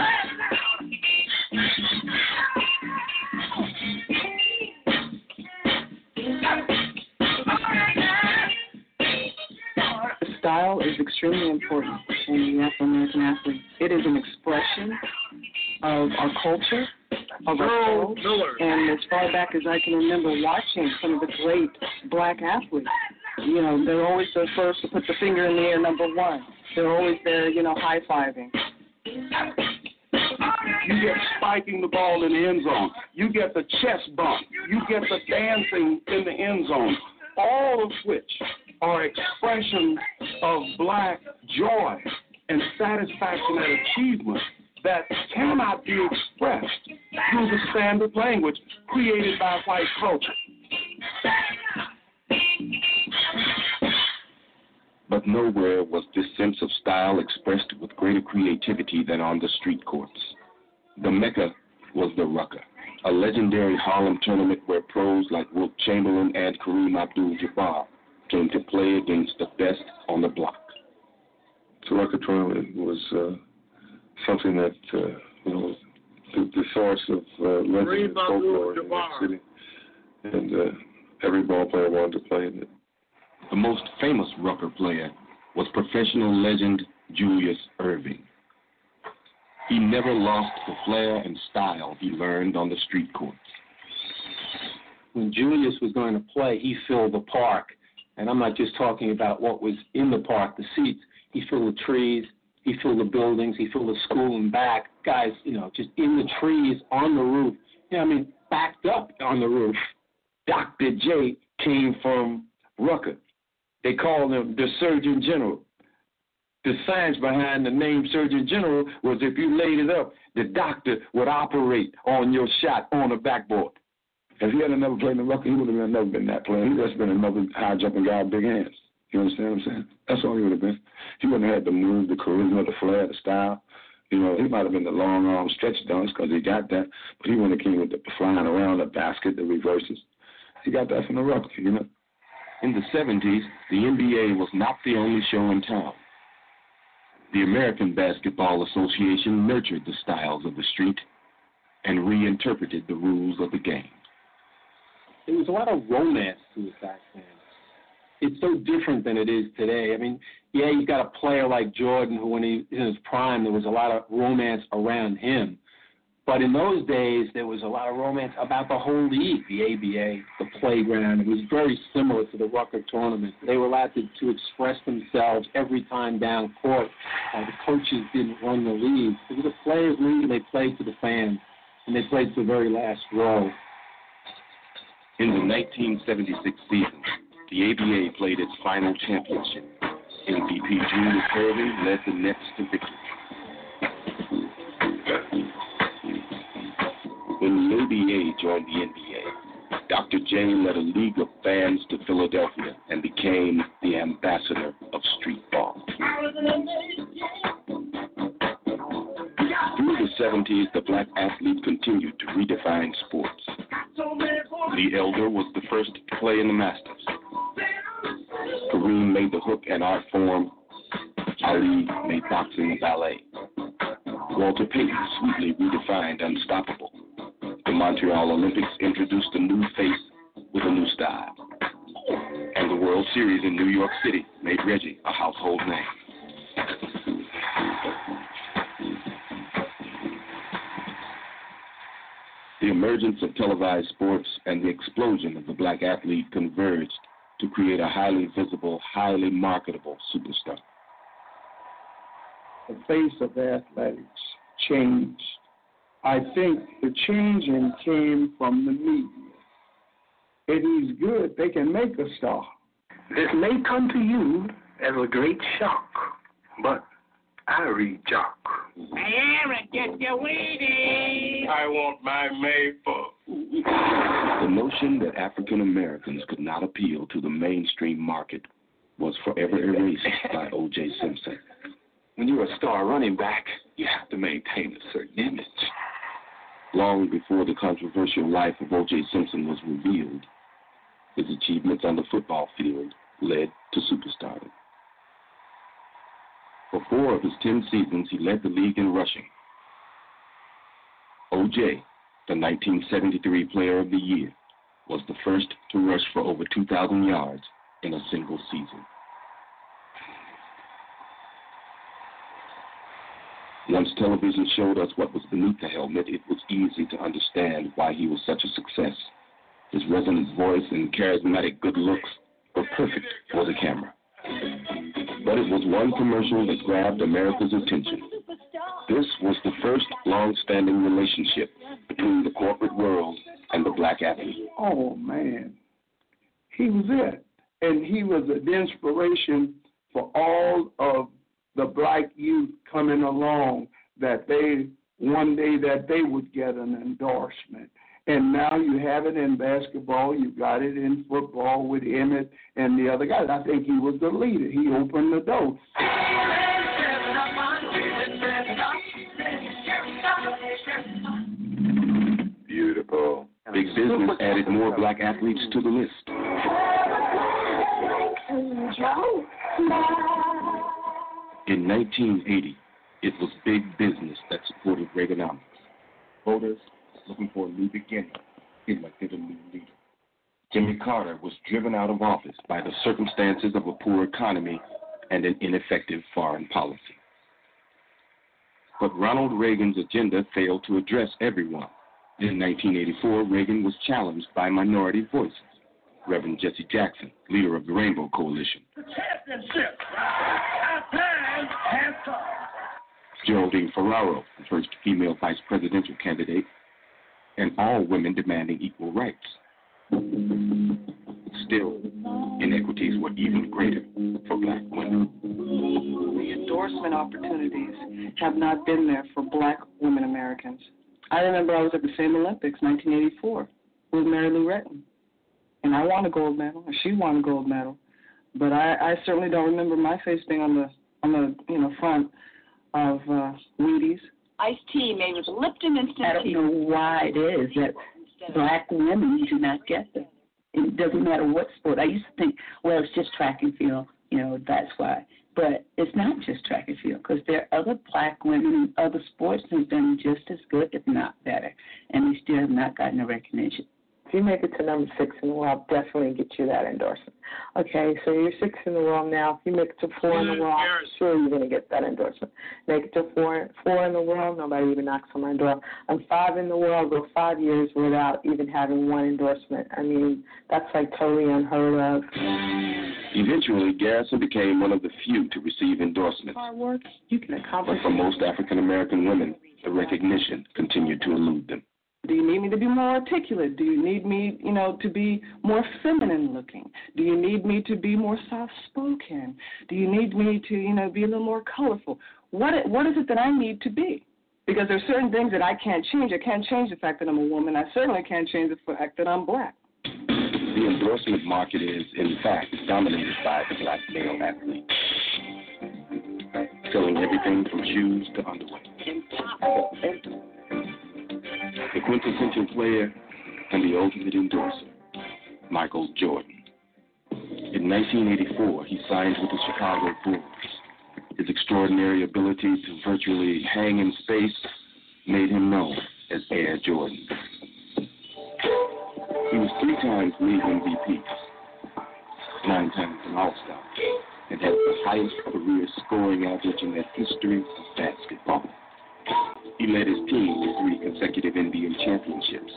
Style is extremely important in the Afro-American athlete. It is an expression of our culture, of our world, and as far back as I can remember watching some of the great black athletes, you know, they're always the first to put the finger in the air, number one. They're always there, you know, high-fiving. You get spiking the ball in the end zone. You get the chest bump. You get the dancing in the end zone, all of which are expressions of black joy and satisfaction and achievement that cannot be expressed through the standard language created by white culture. But nowhere was this sense of style expressed with greater creativity than on the street courts. The Mecca was the Rucker, a legendary Harlem tournament where pros like Wilt Chamberlain and Kareem Abdul-Jabbar came to play against the best on the block. The Rucker tournament was something that, the source of legend and folklore in that city. And every ball player wanted to play in it. The most famous Rucker player was professional legend Julius Erving. He never lost the flair and style he learned on the street courts. When Julius was going to play, he filled the park. And I'm not just talking about what was in the park, the seats. He filled the trees, he filled the buildings, he filled the school and back. Guys, just in the trees, on the roof. Backed up on the roof. Dr. J came from Rucker. They called him the Surgeon General. The science behind the name Surgeon General was if you laid it up, the doctor would operate on your shot on the backboard. If he had never played in the Rucker, he would have never been that player. He would have just been another high-jumping guy with big hands. You understand what I'm saying? That's all he would have been. He wouldn't have had the move, the charisma, the flair, the style. He might have been the long-arm stretch dunks because he got that, but he wouldn't have came with the flying around, the basket, the reverses. He got that from the Rucker, In the 70s, the NBA was not the only show in town. The American Basketball Association nurtured the styles of the street and reinterpreted the rules of the game. There was a lot of romance to it back then. It's so different than it is today. You got a player like Jordan who, when he was in his prime, there was a lot of romance around him. But in those days, there was a lot of romance about the whole league, the ABA, the playground. It was very similar to the Rucker tournament. They were allowed to express themselves every time down court. The coaches didn't run the league. It was a players' league, and they played to the fans, and they played to the very last row. In the 1976 season, the ABA played its final championship. MVP Julius Erving led the Nets to victory. When the ABA joined the NBA, Dr. J led a league of fans to Philadelphia and became the ambassador of street ball. Through the 70s, the black athlete continued to redefine sports. Lee Elder was the first to play in the Masters. Kareem made the hook an art form. Ali made boxing a ballet. Walter Payton sweetly redefined unstoppable. The Montreal Olympics introduced a new face with a new style. And the World Series in New York City made Reggie a household name. The emergence of televised sports and the explosion of the black athlete converged to create a highly visible, highly marketable superstar. The face of athletics changed. I think the changing came from the media. and he's good, they can make a star. This may come to you as a great shock, but I read Jock. Eric, get your Wheaties! I want my maple. The notion that African Americans could not appeal to the mainstream market was forever erased by O.J. Simpson. When you're a star running back, you have to maintain a certain image. Long before the controversial life of O.J. Simpson was revealed, his achievements on the football field led to superstardom. For 4 of his 10 seasons, he led the league in rushing. O.J., the 1973 Player of the Year, was the first to rush for over 2,000 yards in a single season. Once television showed us what was beneath the helmet, it was easy to understand why he was such a success. His resonant voice and charismatic good looks were perfect for the camera. But it was one commercial that grabbed America's attention. This was the first long-standing relationship between the corporate world and the black athlete. Oh, man. He was it. And he was an inspiration for all of the black youth coming along, that they, one day that they would get an endorsement. And now you have it in basketball, you got it in football with Emmett and the other guys. I think he was the leader. He opened the door. Beautiful. Big business added more black athletes to the list. In 1980, it was big business that supported Reaganomics. Voters looking for a new beginning elected a new leader. Jimmy Carter was driven out of office by the circumstances of a poor economy and an ineffective foreign policy. But Ronald Reagan's agenda failed to address everyone. In 1984, Reagan was challenged by minority voices. Reverend Jesse Jackson, leader of the Rainbow Coalition. The championship. Our time has come. Geraldine Ferraro, the first female vice presidential candidate, and all women demanding equal rights. Still, inequities were even greater for black women. The endorsement opportunities have not been there for black women Americans. I remember I was at the same Olympics, 1984, with Mary Lou Retton. And I won a gold medal, and she won a gold medal. But I certainly don't remember my face being on the front of Wheaties. Iced tea made with Lipton instant tea. I don't know why it is that black women do not get them. It doesn't matter what sport. I used to think, well, it's just track and field, that's why. But it's not just track and field, because there are other black women in other sports who've done just as good, if not better, and they still have not gotten the recognition. If you make it to number 6 in the world, I'll definitely get you that endorsement. Okay, so you're 6 in the world now. If you make it to 4 in the world, I'm sure you're going to get that endorsement. Make it to 4 in the world, nobody even knocks on my door. I'm 5 in the world, go 5 years without even having one endorsement. I mean, that's like totally unheard of. Eventually, Garrison became one of the few to receive endorsements. Hard work, you can accomplish. But for most African American women, the recognition continued to elude them. Do you need me to be more articulate? Do you need me, to be more feminine looking? Do you need me to be more soft-spoken? Do you need me to, be a little more colorful? What is it that I need to be? Because there's certain things that I can't change. I can't change the fact that I'm a woman. I certainly can't change the fact that I'm black. The endorsement market is, in fact, dominated by the black male athlete, selling everything from shoes to underwear. The quintessential player and the ultimate endorser, Michael Jordan. In 1984, he signed with the Chicago Bulls. His extraordinary ability to virtually hang in space made him known as Air Jordan. He was 3 times league MVP, 9 times an All-Star, and had the highest career scoring average in the history of basketball. He led his team to 3 consecutive NBA championships.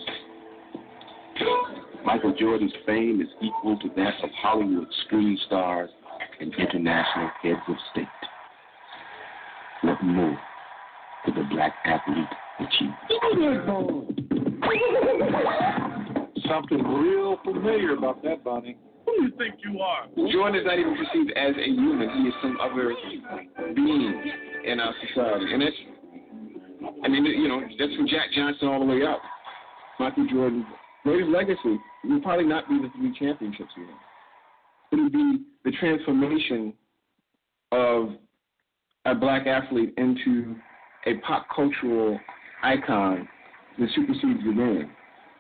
Michael Jordan's fame is equal to that of Hollywood screen stars and international heads of state. What more could the black athlete achieve? something real familiar about that, Bonnie. Who do you think you are? Jordan is not even perceived as a human. He is some other being in our society. And that's, I mean, you know, that's from Jack Johnson all the way up. Michael Jordan, greatest legacy will probably not be the 3 championships he won. It would be the transformation of a black athlete into a pop cultural icon that supersedes the game.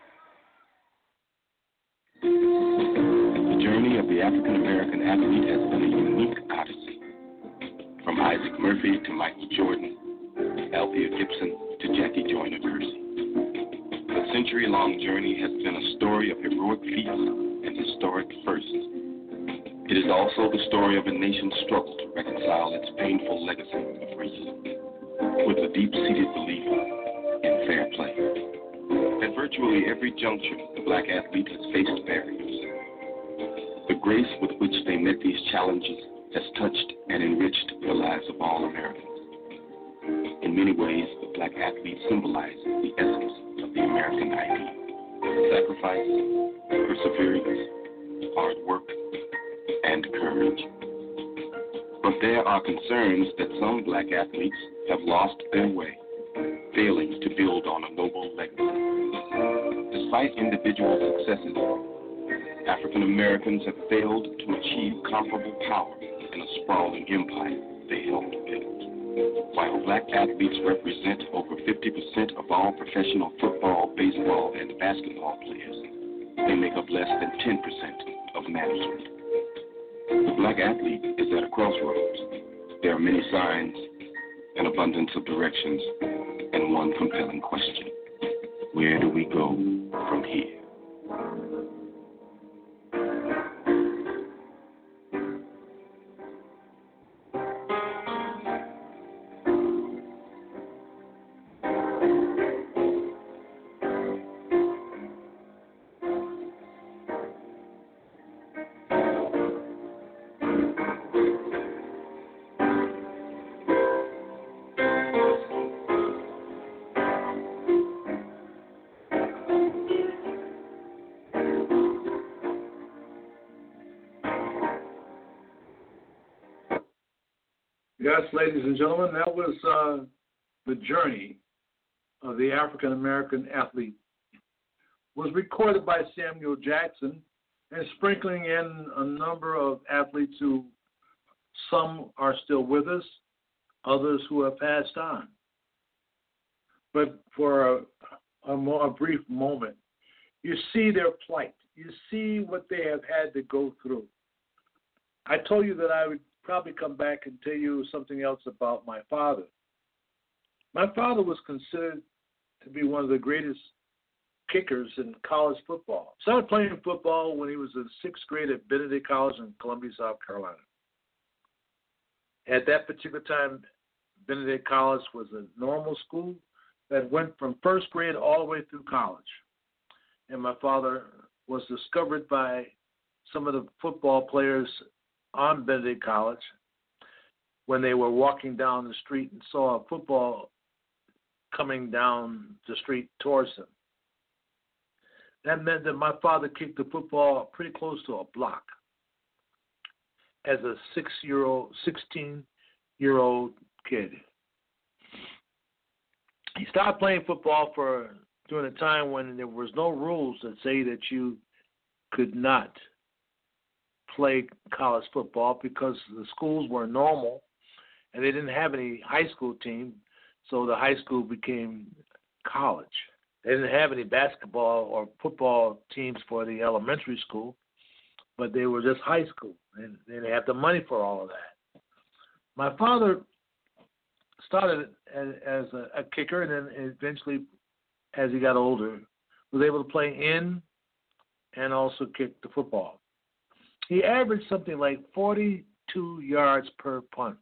The journey of the African American athlete has been a unique odyssey. From Isaac Murphy to Michael Jordan, Althea Gibson to Jackie Joyner-Kersee. The century-long journey has been a story of heroic feats and historic firsts. It is also the story of a nation's struggle to reconcile its painful legacy of racism with a deep-seated belief in fair play. At virtually every juncture, the black athlete has faced barriers. The grace with which they met these challenges has touched and enriched the lives of all Americans. In many ways, the black athlete symbolizes the essence of the American ideal: sacrifice, perseverance, hard work, and courage. But there are concerns that some black athletes have lost their way, failing to build on a noble legacy. Despite individual successes, African Americans have failed to achieve comparable power in a sprawling empire they helped build. While black athletes represent over 50% of all professional football, baseball, and basketball players, they make up less than 10% of management. The black athlete is at a crossroads. There are many signs, an abundance of directions, and one compelling question: where do we go from here? Yes, ladies and gentlemen, that was the journey of the African American athlete. Was recorded by Samuel Jackson and sprinkling in a number of athletes who, some are still with us, others who have passed on. But for a brief moment, you see their plight. You see what they have had to go through. I told you that I would probably come back and tell you something else about my father. My father was considered to be one of the greatest kickers in college football. Started playing football when he was in 6th grade at Benedict College in Columbia, South Carolina. At that particular time, Benedict College was a normal school that went from 1st grade all the way through college. And my father was discovered by some of the football players on Benedict College when they were walking down the street and saw a football coming down the street towards them. That meant that my father kicked the football pretty close to a block as a 16-year-old kid. He started playing football during a time when there was no rules that say that you could not play college football because the schools were normal and they didn't have any high school team, so the high school became college. They didn't have any basketball or football teams for the elementary school, but they were just high school, and they didn't have the money for all of that. My father started as a kicker, and then eventually, as he got older, was able to play in and also kick the football. He averaged something like 42 yards per punt.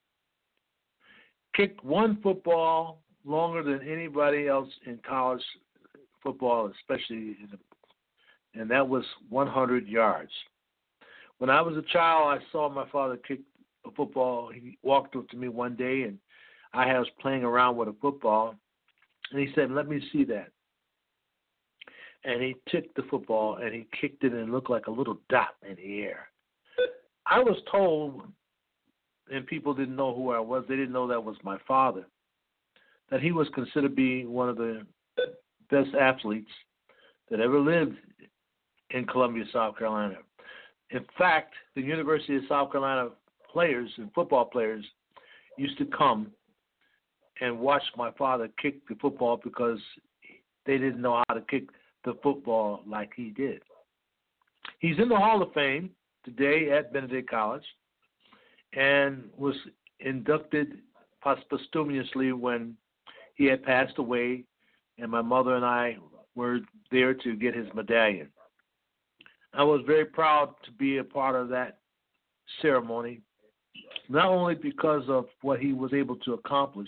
Kicked one football longer than anybody else in college football, especially and that was 100 yards. When I was a child, I saw my father kick a football. He walked up to me one day, and I was playing around with a football, and he said, "Let me see that." and he took the football and he kicked it and it looked like a little dot in the air. I was told, and people didn't know who I was, they didn't know that was my father, that he was considered to be one of the best athletes that ever lived in Columbia, South Carolina. In fact, the University of South Carolina players and football players used to come and watch my father kick the football because they didn't know how to kick the football like he did. He's in the Hall of Fame today at Benedict College and was inducted posthumously when he had passed away, and my mother and I were there to get his medallion. I was very proud to be a part of that ceremony, not only because of what he was able to accomplish,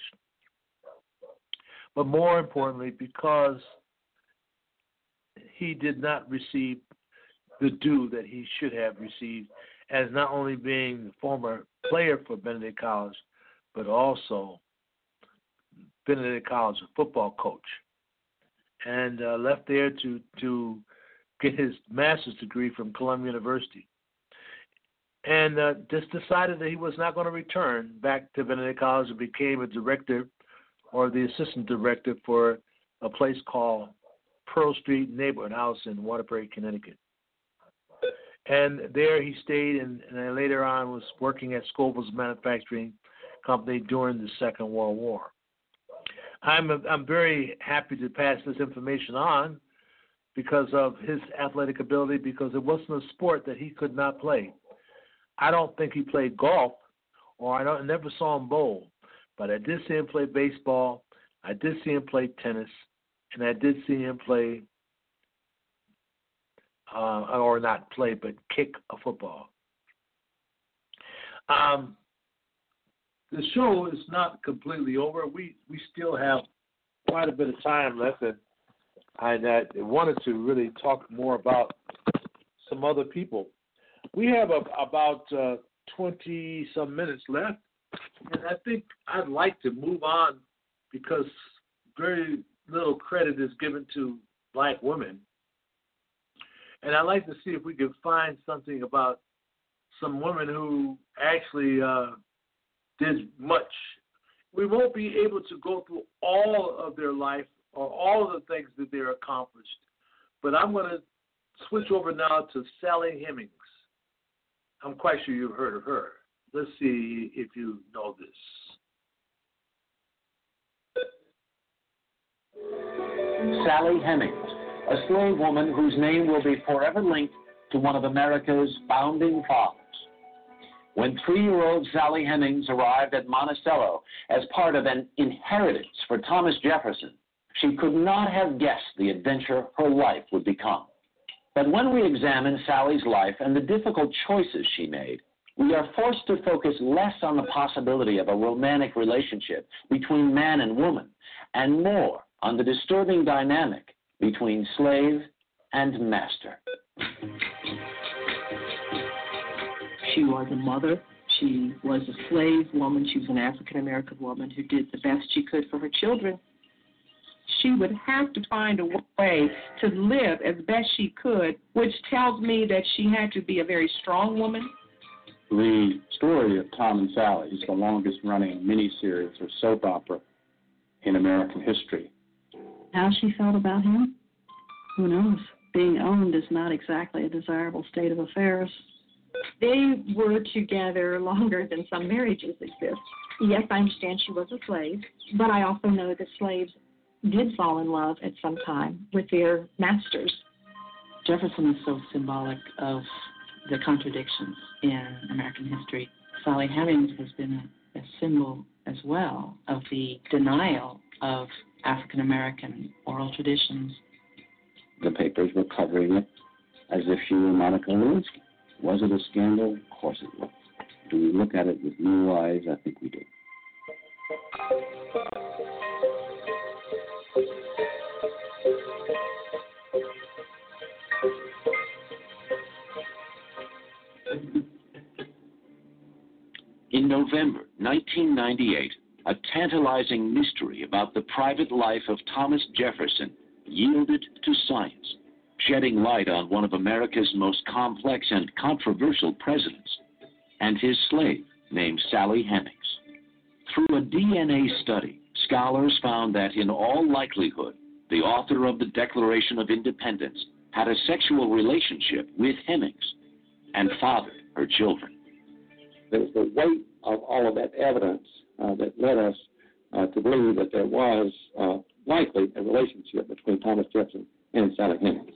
but more importantly because he did not receive the due that he should have received as not only being the former player for Benedict College, but also Benedict College football coach, and left there to get his master's degree from Columbia University, and just decided that he was not going to return back to Benedict College and became a director or the assistant director for a place called Pearl Street Neighborhood House in Waterbury, Connecticut. And there he stayed, and later on was working at Scoville's Manufacturing Company during the Second World War. I'm very happy to pass this information on because of his athletic ability, because it wasn't a sport that he could not play. I don't think he played golf, or I never saw him bowl, but I did see him play baseball, I did see him play tennis, and I did see him play, or not play, but kick a football. The show is not completely over. We still have quite a bit of time left, and I wanted to really talk more about some other people. We have about 20-some minutes left, and I think I'd like to move on because very little credit is given to black women. And I'd like to see if we could find something about some women who actually did much. We won't be able to go through all of their life or all of the things that they're accomplished, but I'm going to switch over now to Sally Hemings. I'm quite sure you've heard of her. Let's see if you know this. Sally Hemings, a slave woman whose name will be forever linked to one of America's founding fathers. When 3-year-old Sally Hemings arrived at Monticello as part of an inheritance for Thomas Jefferson, she could not have guessed the adventure her life would become. But when we examine Sally's life and the difficult choices she made, we are forced to focus less on the possibility of a romantic relationship between man and woman and more on the disturbing dynamic between slave and master. She was a mother. She was a slave woman. She was an African-American woman who did the best she could for her children. She would have to find a way to live as best she could, which tells me that she had to be a very strong woman. The story of Tom and Sally is the longest-running miniseries or soap opera in American history. How she felt about him? Who knows? Being owned is not exactly a desirable state of affairs. They were together longer than some marriages exist. Yes, I understand she was a slave, but I also know that slaves did fall in love at some time with their masters. Jefferson is so symbolic of the contradictions in American history. Sally Hemings has been a symbol as well of the denial of African-American oral traditions. The papers were covering it as if she were Monica Lewinsky. Was it a scandal? Of course it was. Do we look at it with new eyes? I think we do. In November 1998, a tantalizing mystery about the private life of Thomas Jefferson yielded to science shedding light on one of America's most complex and controversial presidents and his slave named Sally Hemings. Through a DNA study, scholars found that in all likelihood, the author of the Declaration of Independence had a sexual relationship with Hemings and fathered her children. There was the weight of all of that evidence that led us to believe that there was likely a relationship between Thomas Jefferson and Sally Hemings.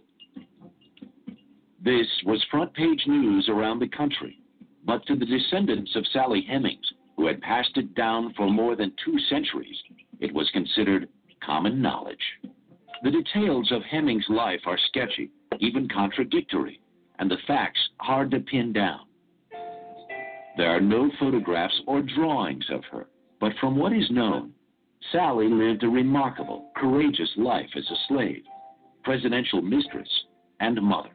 This was front-page news around the country, but to the descendants of Sally Hemings, who had passed it down for more than 2 centuries, it was considered common knowledge. The details of Hemings' life are sketchy, even contradictory, and the facts hard to pin down. There are no photographs or drawings of her, but from what is known, Sally lived a remarkable, courageous life as a slave, presidential mistress, and mother.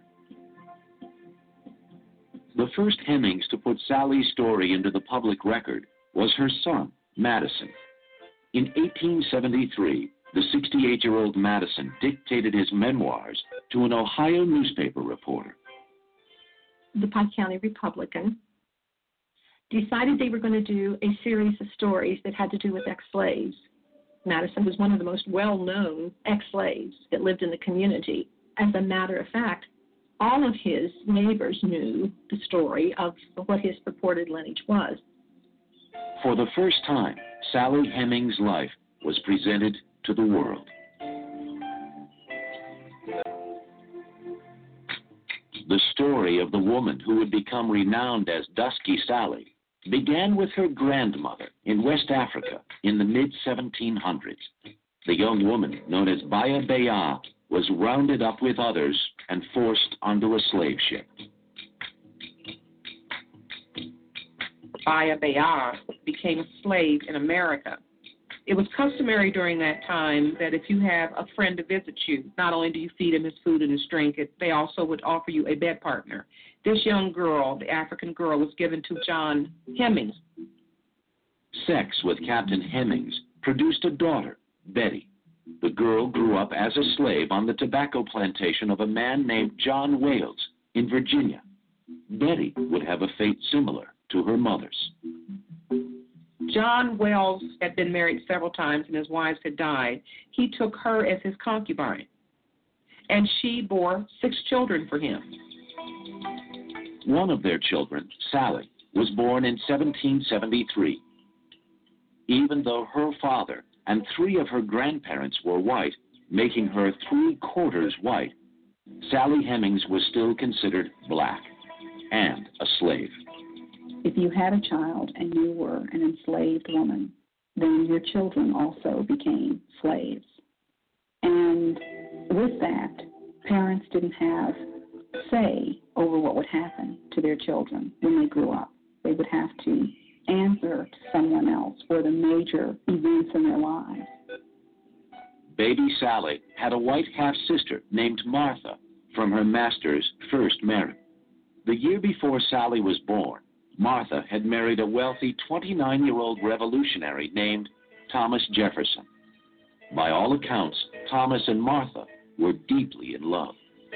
The first Hemings to put Sally's story into the public record was her son, Madison. In 1873, the 68-year-old Madison dictated his memoirs to an Ohio newspaper reporter. The Pike County Republican decided they were going to do a series of stories that had to do with ex-slaves. Madison was one of the most well-known ex-slaves that lived in the community. As a matter of fact, all of his neighbors knew the story of what his purported lineage was. For the first time, Sally Hemings' life was presented to the world. The story of the woman who would become renowned as Dusky Sally began with her grandmother in West Africa in the mid-1700s. The young woman, known as Baya Baya, was rounded up with others and forced onto a slave ship. Baya Baya became a slave in America. It was customary during that time that if you have a friend to visit you, not only do you feed him his food and his drink, they also would offer you a bed partner. This young girl, the African girl, was given to John Hemings. Sex with Captain Hemings produced a daughter, Betty. The girl grew up as a slave on the tobacco plantation of a man named John Wales in Virginia. Betty would have a fate similar to her mother's. John Wales had been married several times and his wives had died. He took her as his concubine, and she bore 6 children for him. One of their children, Sally, was born in 1773. Even though her father and 3 of her grandparents were white, making her 3/4 white, Sally Hemings was still considered black and a slave. If you had a child and you were an enslaved woman, then your children also became slaves. And with that, parents didn't have say over what would happen to their children when they grew up. They would have to answer to someone else for the major events in their lives. Baby Sally had a white half-sister named Martha from her master's first marriage. The year before Sally was born, Martha had married a wealthy 29-year-old revolutionary named Thomas Jefferson. By all accounts, Thomas and Martha were deeply in love.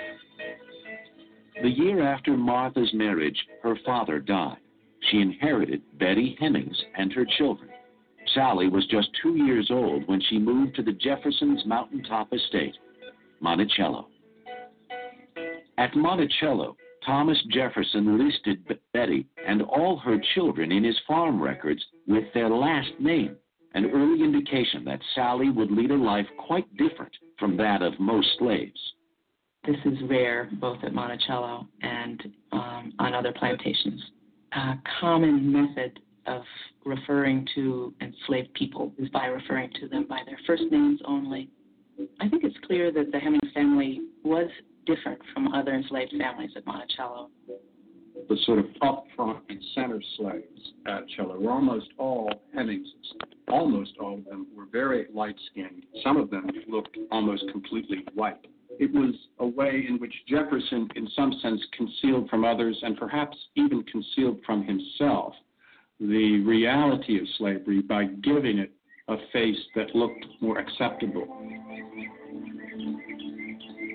The year after Martha's marriage, her father died. She inherited Betty Hemings and her children. Sally was just 2 years old when she moved to the Jeffersons' mountaintop estate, Monticello. At Monticello, Thomas Jefferson listed Betty and all her children in his farm records with their last name, an early indication that Sally would lead a life quite different from that of most slaves. This is rare, both at Monticello and on other plantations. A common method of referring to enslaved people is by referring to them by their first names only. I think it's clear that the Hemings family was different from other enslaved families at Monticello. The sort of up front and center slaves at Cello were almost all Hemingses. Almost all of them were very light-skinned. Some of them looked almost completely white. It was a way in which Jefferson, in some sense, concealed from others and perhaps even concealed from himself the reality of slavery by giving it a face that looked more acceptable.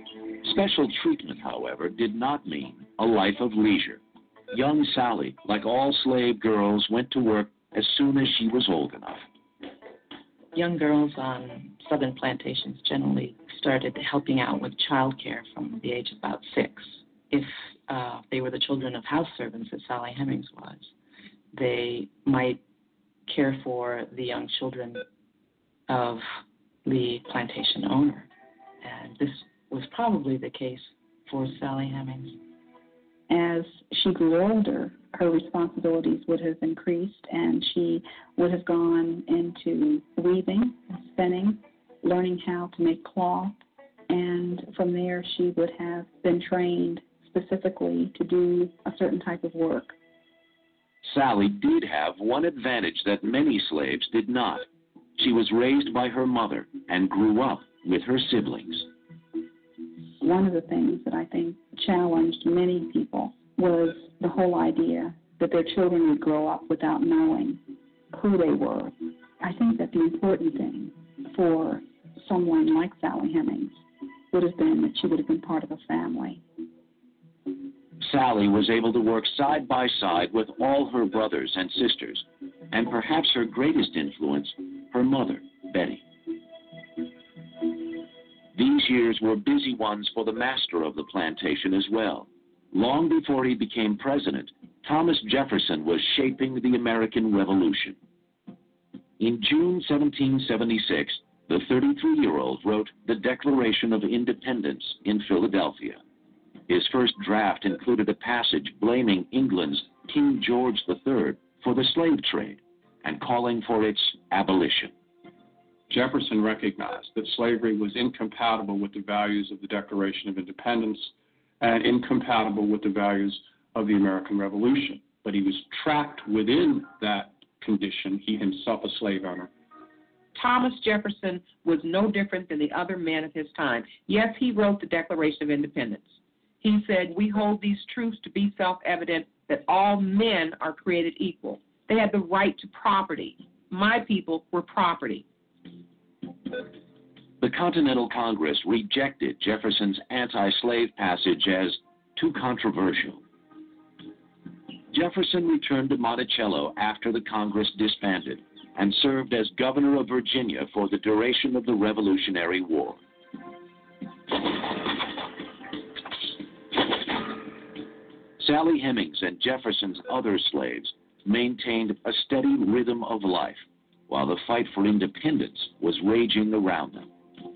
Special treatment, however, did not mean a life of leisure. Young Sally, like all slave girls, went to work as soon as she was old enough. Young girls on southern plantations generally started helping out with child care from the age of about 6. If they were the children of house servants, as Sally Hemings was, they might care for the young children of the plantation owner. And this was probably the case for Sally Hemings. As she grew older, her responsibilities would have increased, and she would have gone into weaving, spinning, learning how to make cloth, and from there she would have been trained specifically to do a certain type of work. Sally did have one advantage that many slaves did not. She was raised by her mother and grew up with her siblings. One of the things that I think challenged many people was the whole idea that their children would grow up without knowing who they were. I think that the important thing for someone like Sally Hemings would have been that she would have been part of a family. Sally was able to work side by side with all her brothers and sisters, and perhaps her greatest influence, her mother, Betty. These years were busy ones for the master of the plantation as well. Long before he became president, Thomas Jefferson was shaping the American Revolution. In June 1776, the 33-year-old wrote the Declaration of Independence in Philadelphia. His first draft included a passage blaming England's King George III for the slave trade and calling for its abolition. Jefferson recognized that slavery was incompatible with the values of the Declaration of Independence and incompatible with the values of the American Revolution. But he was trapped within that condition, he himself a slave owner. Thomas Jefferson was no different than the other men of his time. Yes, he wrote the Declaration of Independence. He said, we hold these truths to be self-evident, that all men are created equal. They had the right to property. My people were property. The Continental Congress rejected Jefferson's anti-slave passage as too controversial. Jefferson returned to Monticello after the Congress disbanded and served as governor of Virginia for the duration of the Revolutionary War. Sally Hemings and Jefferson's other slaves maintained a steady rhythm of life while the fight for independence was raging around them.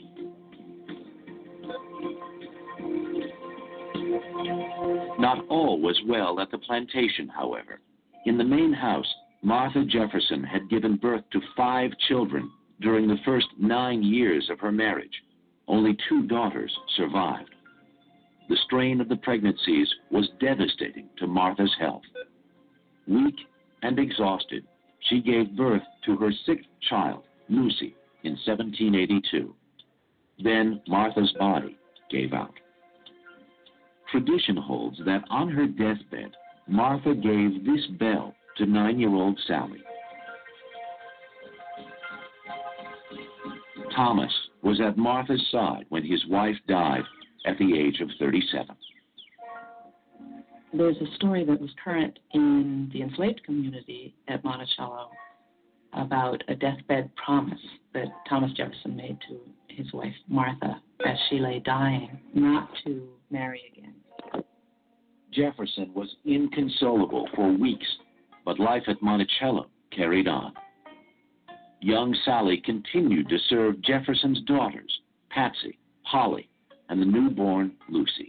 Not all was well at the plantation, however. In the main house, Martha Jefferson had given birth to 5 children during the first 9 years of her marriage. Only 2 daughters survived. The strain of the pregnancies was devastating to Martha's health. Weak and exhausted, she gave birth to her 6th child, Lucy, in 1782. Then Martha's body gave out. Tradition holds that on her deathbed, Martha gave this bell to 9-year-old Sally. Thomas was at Martha's side when his wife died at the age of 37. There's a story that was current in the enslaved community at Monticello about a deathbed promise that Thomas Jefferson made to his wife Martha as she lay dying, not to marry again. Jefferson was inconsolable for weeks, but life at Monticello carried on. Young Sally continued to serve Jefferson's daughters, Patsy, Holly, and the newborn Lucy.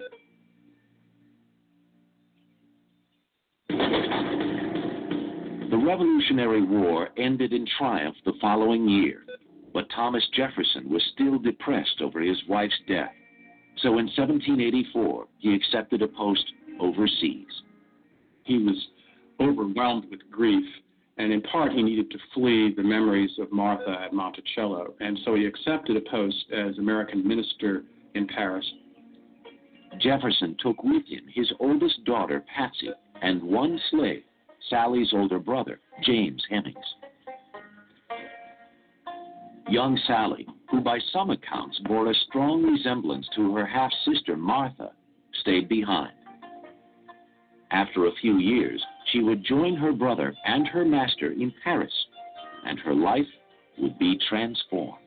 The Revolutionary War ended in triumph the following year, but Thomas Jefferson was still depressed over his wife's death. So in 1784, he accepted a post overseas. He was overwhelmed with grief, and in part he needed to flee the memories of Martha at Monticello, and so he accepted a post as American minister in Paris. Jefferson took with him his oldest daughter, Patsy, and 1 slave, Sally's older brother, James Hemings. Young Sally who by some accounts bore a strong resemblance to her half-sister Martha, stayed behind. After a few years, she would join her brother and her master in Paris, and her life would be transformed.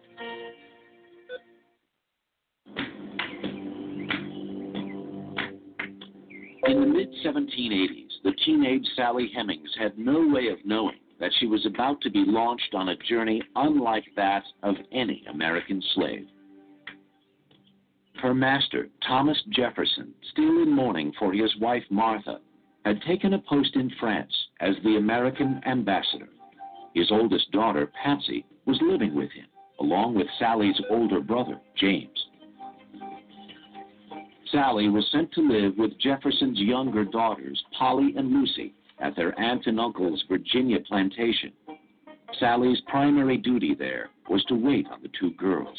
In the mid-1780s, the teenage Sally Hemings had no way of knowing that she was about to be launched on a journey unlike that of any American slave. Her master, Thomas Jefferson, still in mourning for his wife Martha, had taken a post in France as the American ambassador. His oldest daughter, Patsy, was living with him, along with Sally's older brother, James. Sally was sent to live with Jefferson's younger daughters, Polly and Lucy, at their aunt and uncle's Virginia plantation. Sally's primary duty there was to wait on the two girls.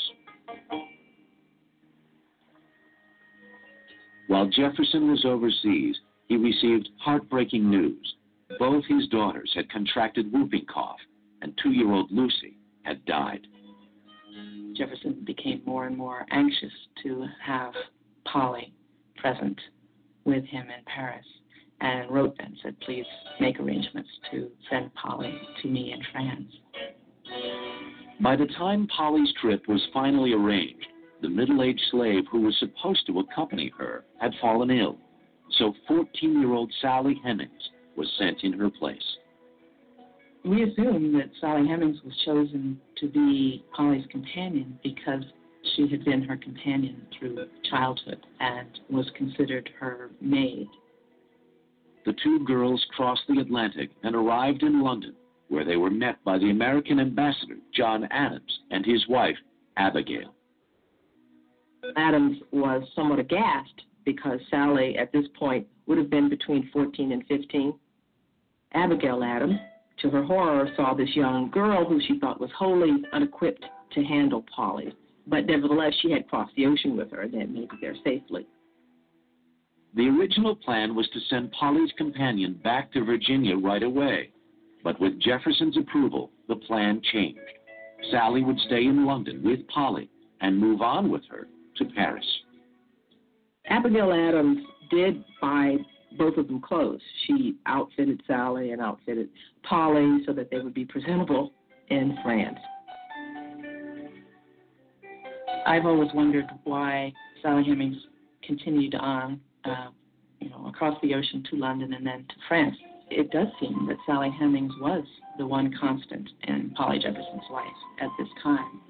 While Jefferson was overseas, he received heartbreaking news. Both his daughters had contracted whooping cough, and 2-year-old Lucy had died. Jefferson became more and more anxious to have Polly present with him in Paris, and wrote them, said, please make arrangements to send Polly to me in France. By the time Polly's trip was finally arranged, the middle-aged slave who was supposed to accompany her had fallen ill, so 14-year-old Sally Hemings was sent in her place. We assume that Sally Hemings was chosen to be Polly's companion because she had been her companion through childhood and was considered her maid. The two girls crossed the Atlantic and arrived in London, where they were met by the American ambassador, John Adams, and his wife, Abigail. Adams was somewhat aghast because Sally, at this point, would have been between 14 and 15. Abigail Adams, to her horror, saw this young girl who she thought was wholly unequipped to handle Polly. But nevertheless, she had crossed the ocean with her and had made it there safely. The original plan was to send Polly's companion back to Virginia right away. But with Jefferson's approval, the plan changed. Sally would stay in London with Polly and move on with her to Paris. Abigail Adams did buy both of them clothes. She outfitted Sally and outfitted Polly so that they would be presentable in France. I've always wondered why Sally Hemings continued on, across the ocean to London and then to France. It does seem that Sally Hemings was the one constant in Polly Jefferson's life at this time.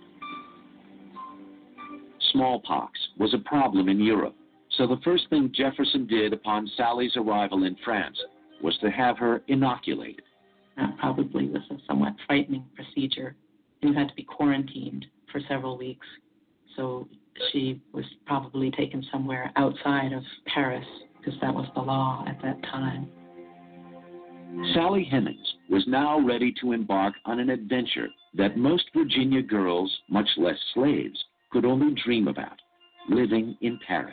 Smallpox was a problem in Europe, so the first thing Jefferson did upon Sally's arrival in France was to have her inoculated. That probably was a somewhat frightening procedure. You had to be quarantined for several weeks, so she was probably taken somewhere outside of Paris because that was the law at that time. Sally Hemings was now ready to embark on an adventure that most Virginia girls, much less slaves, could only dream about, living in Paris.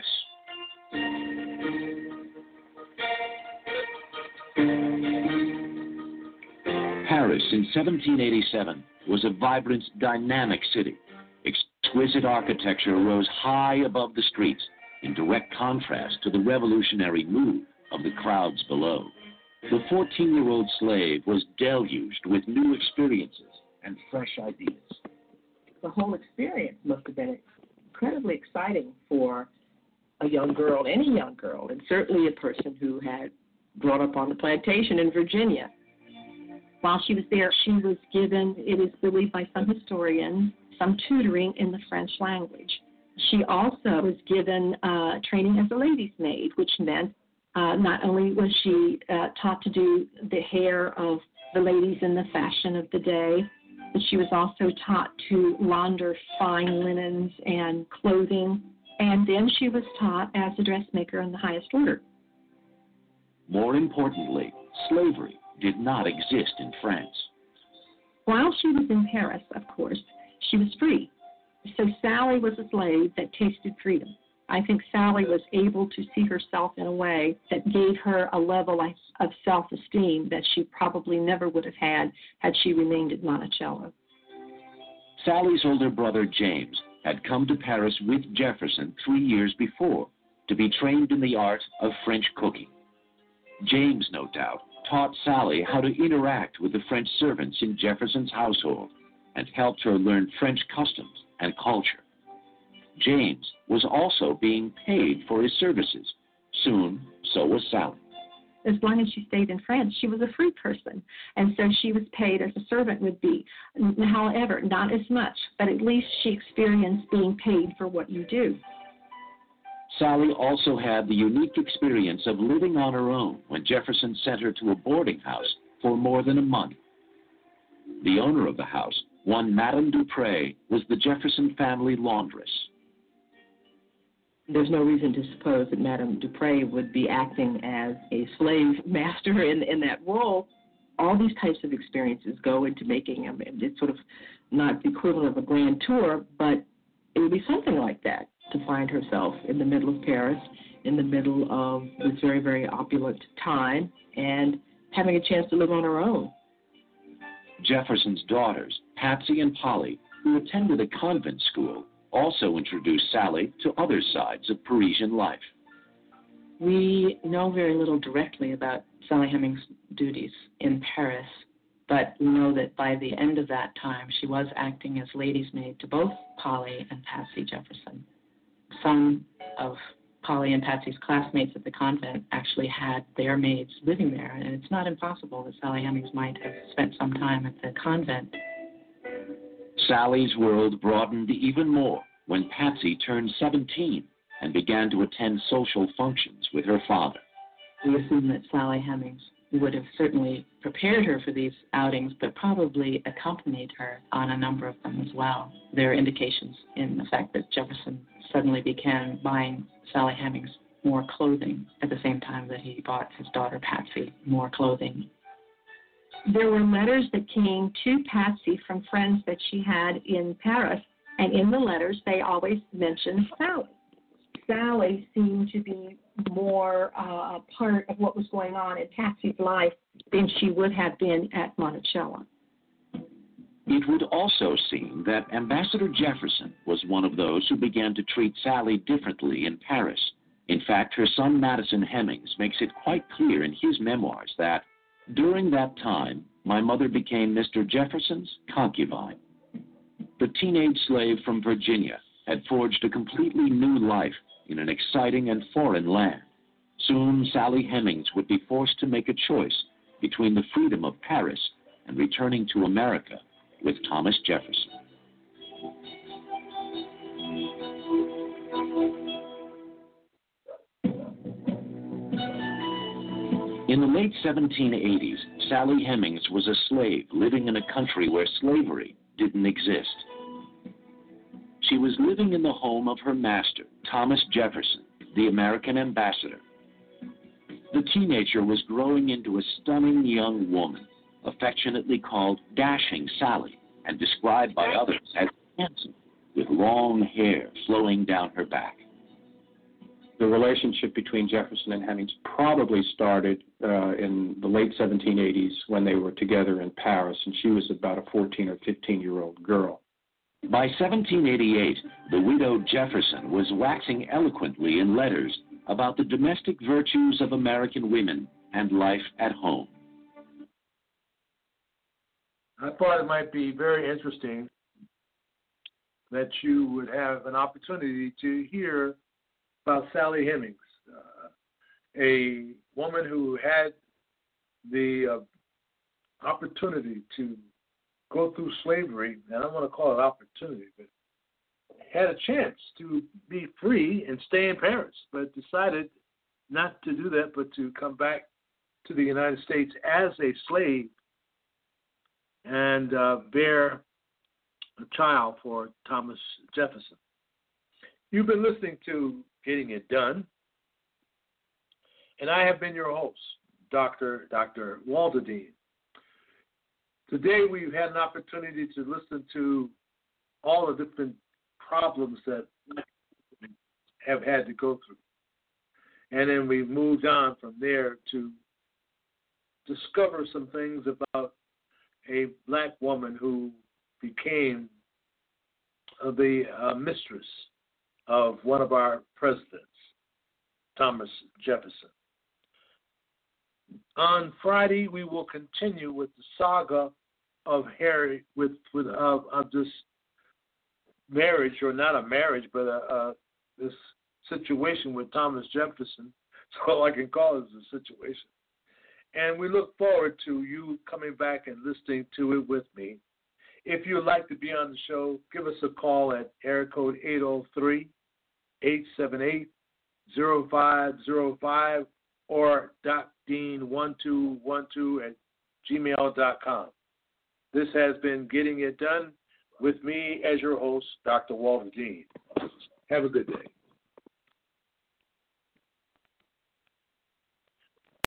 Paris in 1787 was a vibrant, dynamic city. Exquisite architecture rose high above the streets, in direct contrast to the revolutionary mood of the crowds below. The 14-year-old slave was deluged with new experiences and fresh ideas. The whole experience must have been incredibly exciting for a young girl, any young girl, and certainly a person who had grown up on the plantation in Virginia. While she was there, she was given, it is believed by some historians, some tutoring in the French language. She also was given training as a lady's maid, which meant not only was she taught to do the hair of the ladies in the fashion of the day, but she was also taught to launder fine linens and clothing, and then she was taught as a dressmaker in the highest order. More importantly, slavery did not exist in France. While she was in Paris, of course, she was free. So Sally was a slave that tasted freedom. I think Sally was able to see herself in a way that gave her a level of self-esteem that she probably never would have had she remained at Monticello. Sally's older brother, James, had come to Paris with Jefferson 3 years before to be trained in the art of French cooking. James, no doubt, taught Sally how to interact with the French servants in Jefferson's household and helped her learn French customs and culture. James was also being paid for his services. Soon, so was Sally. As long as she stayed in France, she was a free person, and so she was paid as a servant would be. However, not as much, but at least she experienced being paid for what you do. Sally also had the unique experience of living on her own when Jefferson sent her to a boarding house for more than a month. The owner of the house, one Madame Dupre, was the Jefferson family laundress. There's no reason to suppose that Madame Dupre would be acting as a slave master in that role. All these types of experiences go into making them. It's sort of not the equivalent of a grand tour, but it would be something like that, to find herself in the middle of Paris, in the middle of this very, very opulent time, and having a chance to live on her own. Jefferson's daughters, Patsy and Polly, who attended a convent school, also introduced Sally to other sides of Parisian life. We know very little directly about Sally Hemings' duties in Paris, but we know that by the end of that time, she was acting as lady's maid to both Polly and Patsy Jefferson. Some of Polly and Patsy's classmates at the convent actually had their maids living there, and it's not impossible that Sally Hemings might have spent some time at the convent. Sally's world broadened even more when Patsy turned 17 and began to attend social functions with her father. We assume that Sally Hemings would have certainly prepared her for these outings, but probably accompanied her on a number of them as well. There are indications in the fact that Jefferson suddenly began buying Sally Hemings more clothing at the same time that he bought his daughter Patsy more clothing. There were letters that came to Patsy from friends that she had in Paris, and in the letters they always mentioned Sally. Sally seemed to be more a part of what was going on in Patsy's life than she would have been at Monticello. It would also seem that Ambassador Jefferson was one of those who began to treat Sally differently in Paris. In fact, her son Madison Hemings makes it quite clear in his memoirs that during that time, my mother became Mr. Jefferson's concubine. The teenage slave from Virginia had forged a completely new life in an exciting and foreign land. Soon, Sally Hemings would be forced to make a choice between the freedom of Paris and returning to America with Thomas Jefferson. In the late 1780s, Sally Hemings was a slave living in a country where slavery didn't exist. She was living in the home of her master, Thomas Jefferson, the American ambassador. The teenager was growing into a stunning young woman, affectionately called Dashing Sally, and described by others as handsome, with long hair flowing down her back. The relationship between Jefferson and Hemings probably started in the late 1780s when they were together in Paris, and she was about a 14 or 15-year-old girl. By 1788, the widowed Jefferson was waxing eloquently in letters about the domestic virtues of American women and life at home. I thought it might be very interesting that you would have an opportunity to hear about Sally Hemings, a woman who had the opportunity to go through slavery, and I don't want to call it opportunity, but had a chance to be free and stay in Paris, but decided not to do that, but to come back to the United States as a slave and bear a child for Thomas Jefferson. You've been listening to Getting It Done, and I have been your host, Dr. Walter Dean. Today we've had an opportunity to listen to all the different problems that have had to go through. And then we've moved on from there to discover some things about a black woman who became the mistress of one of our presidents, Thomas Jefferson. On Friday, we will continue with the saga of Harry, of this marriage, or not a marriage, but this situation with Thomas Jefferson. So all I can call it is a situation. And we look forward to you coming back and listening to it with me. If you'd like to be on the show, give us a call at area code 803-878-0505 or docdean1212@gmail.com. This has been Getting It Done with me as your host, Dr. Walter Dean. Have a good day.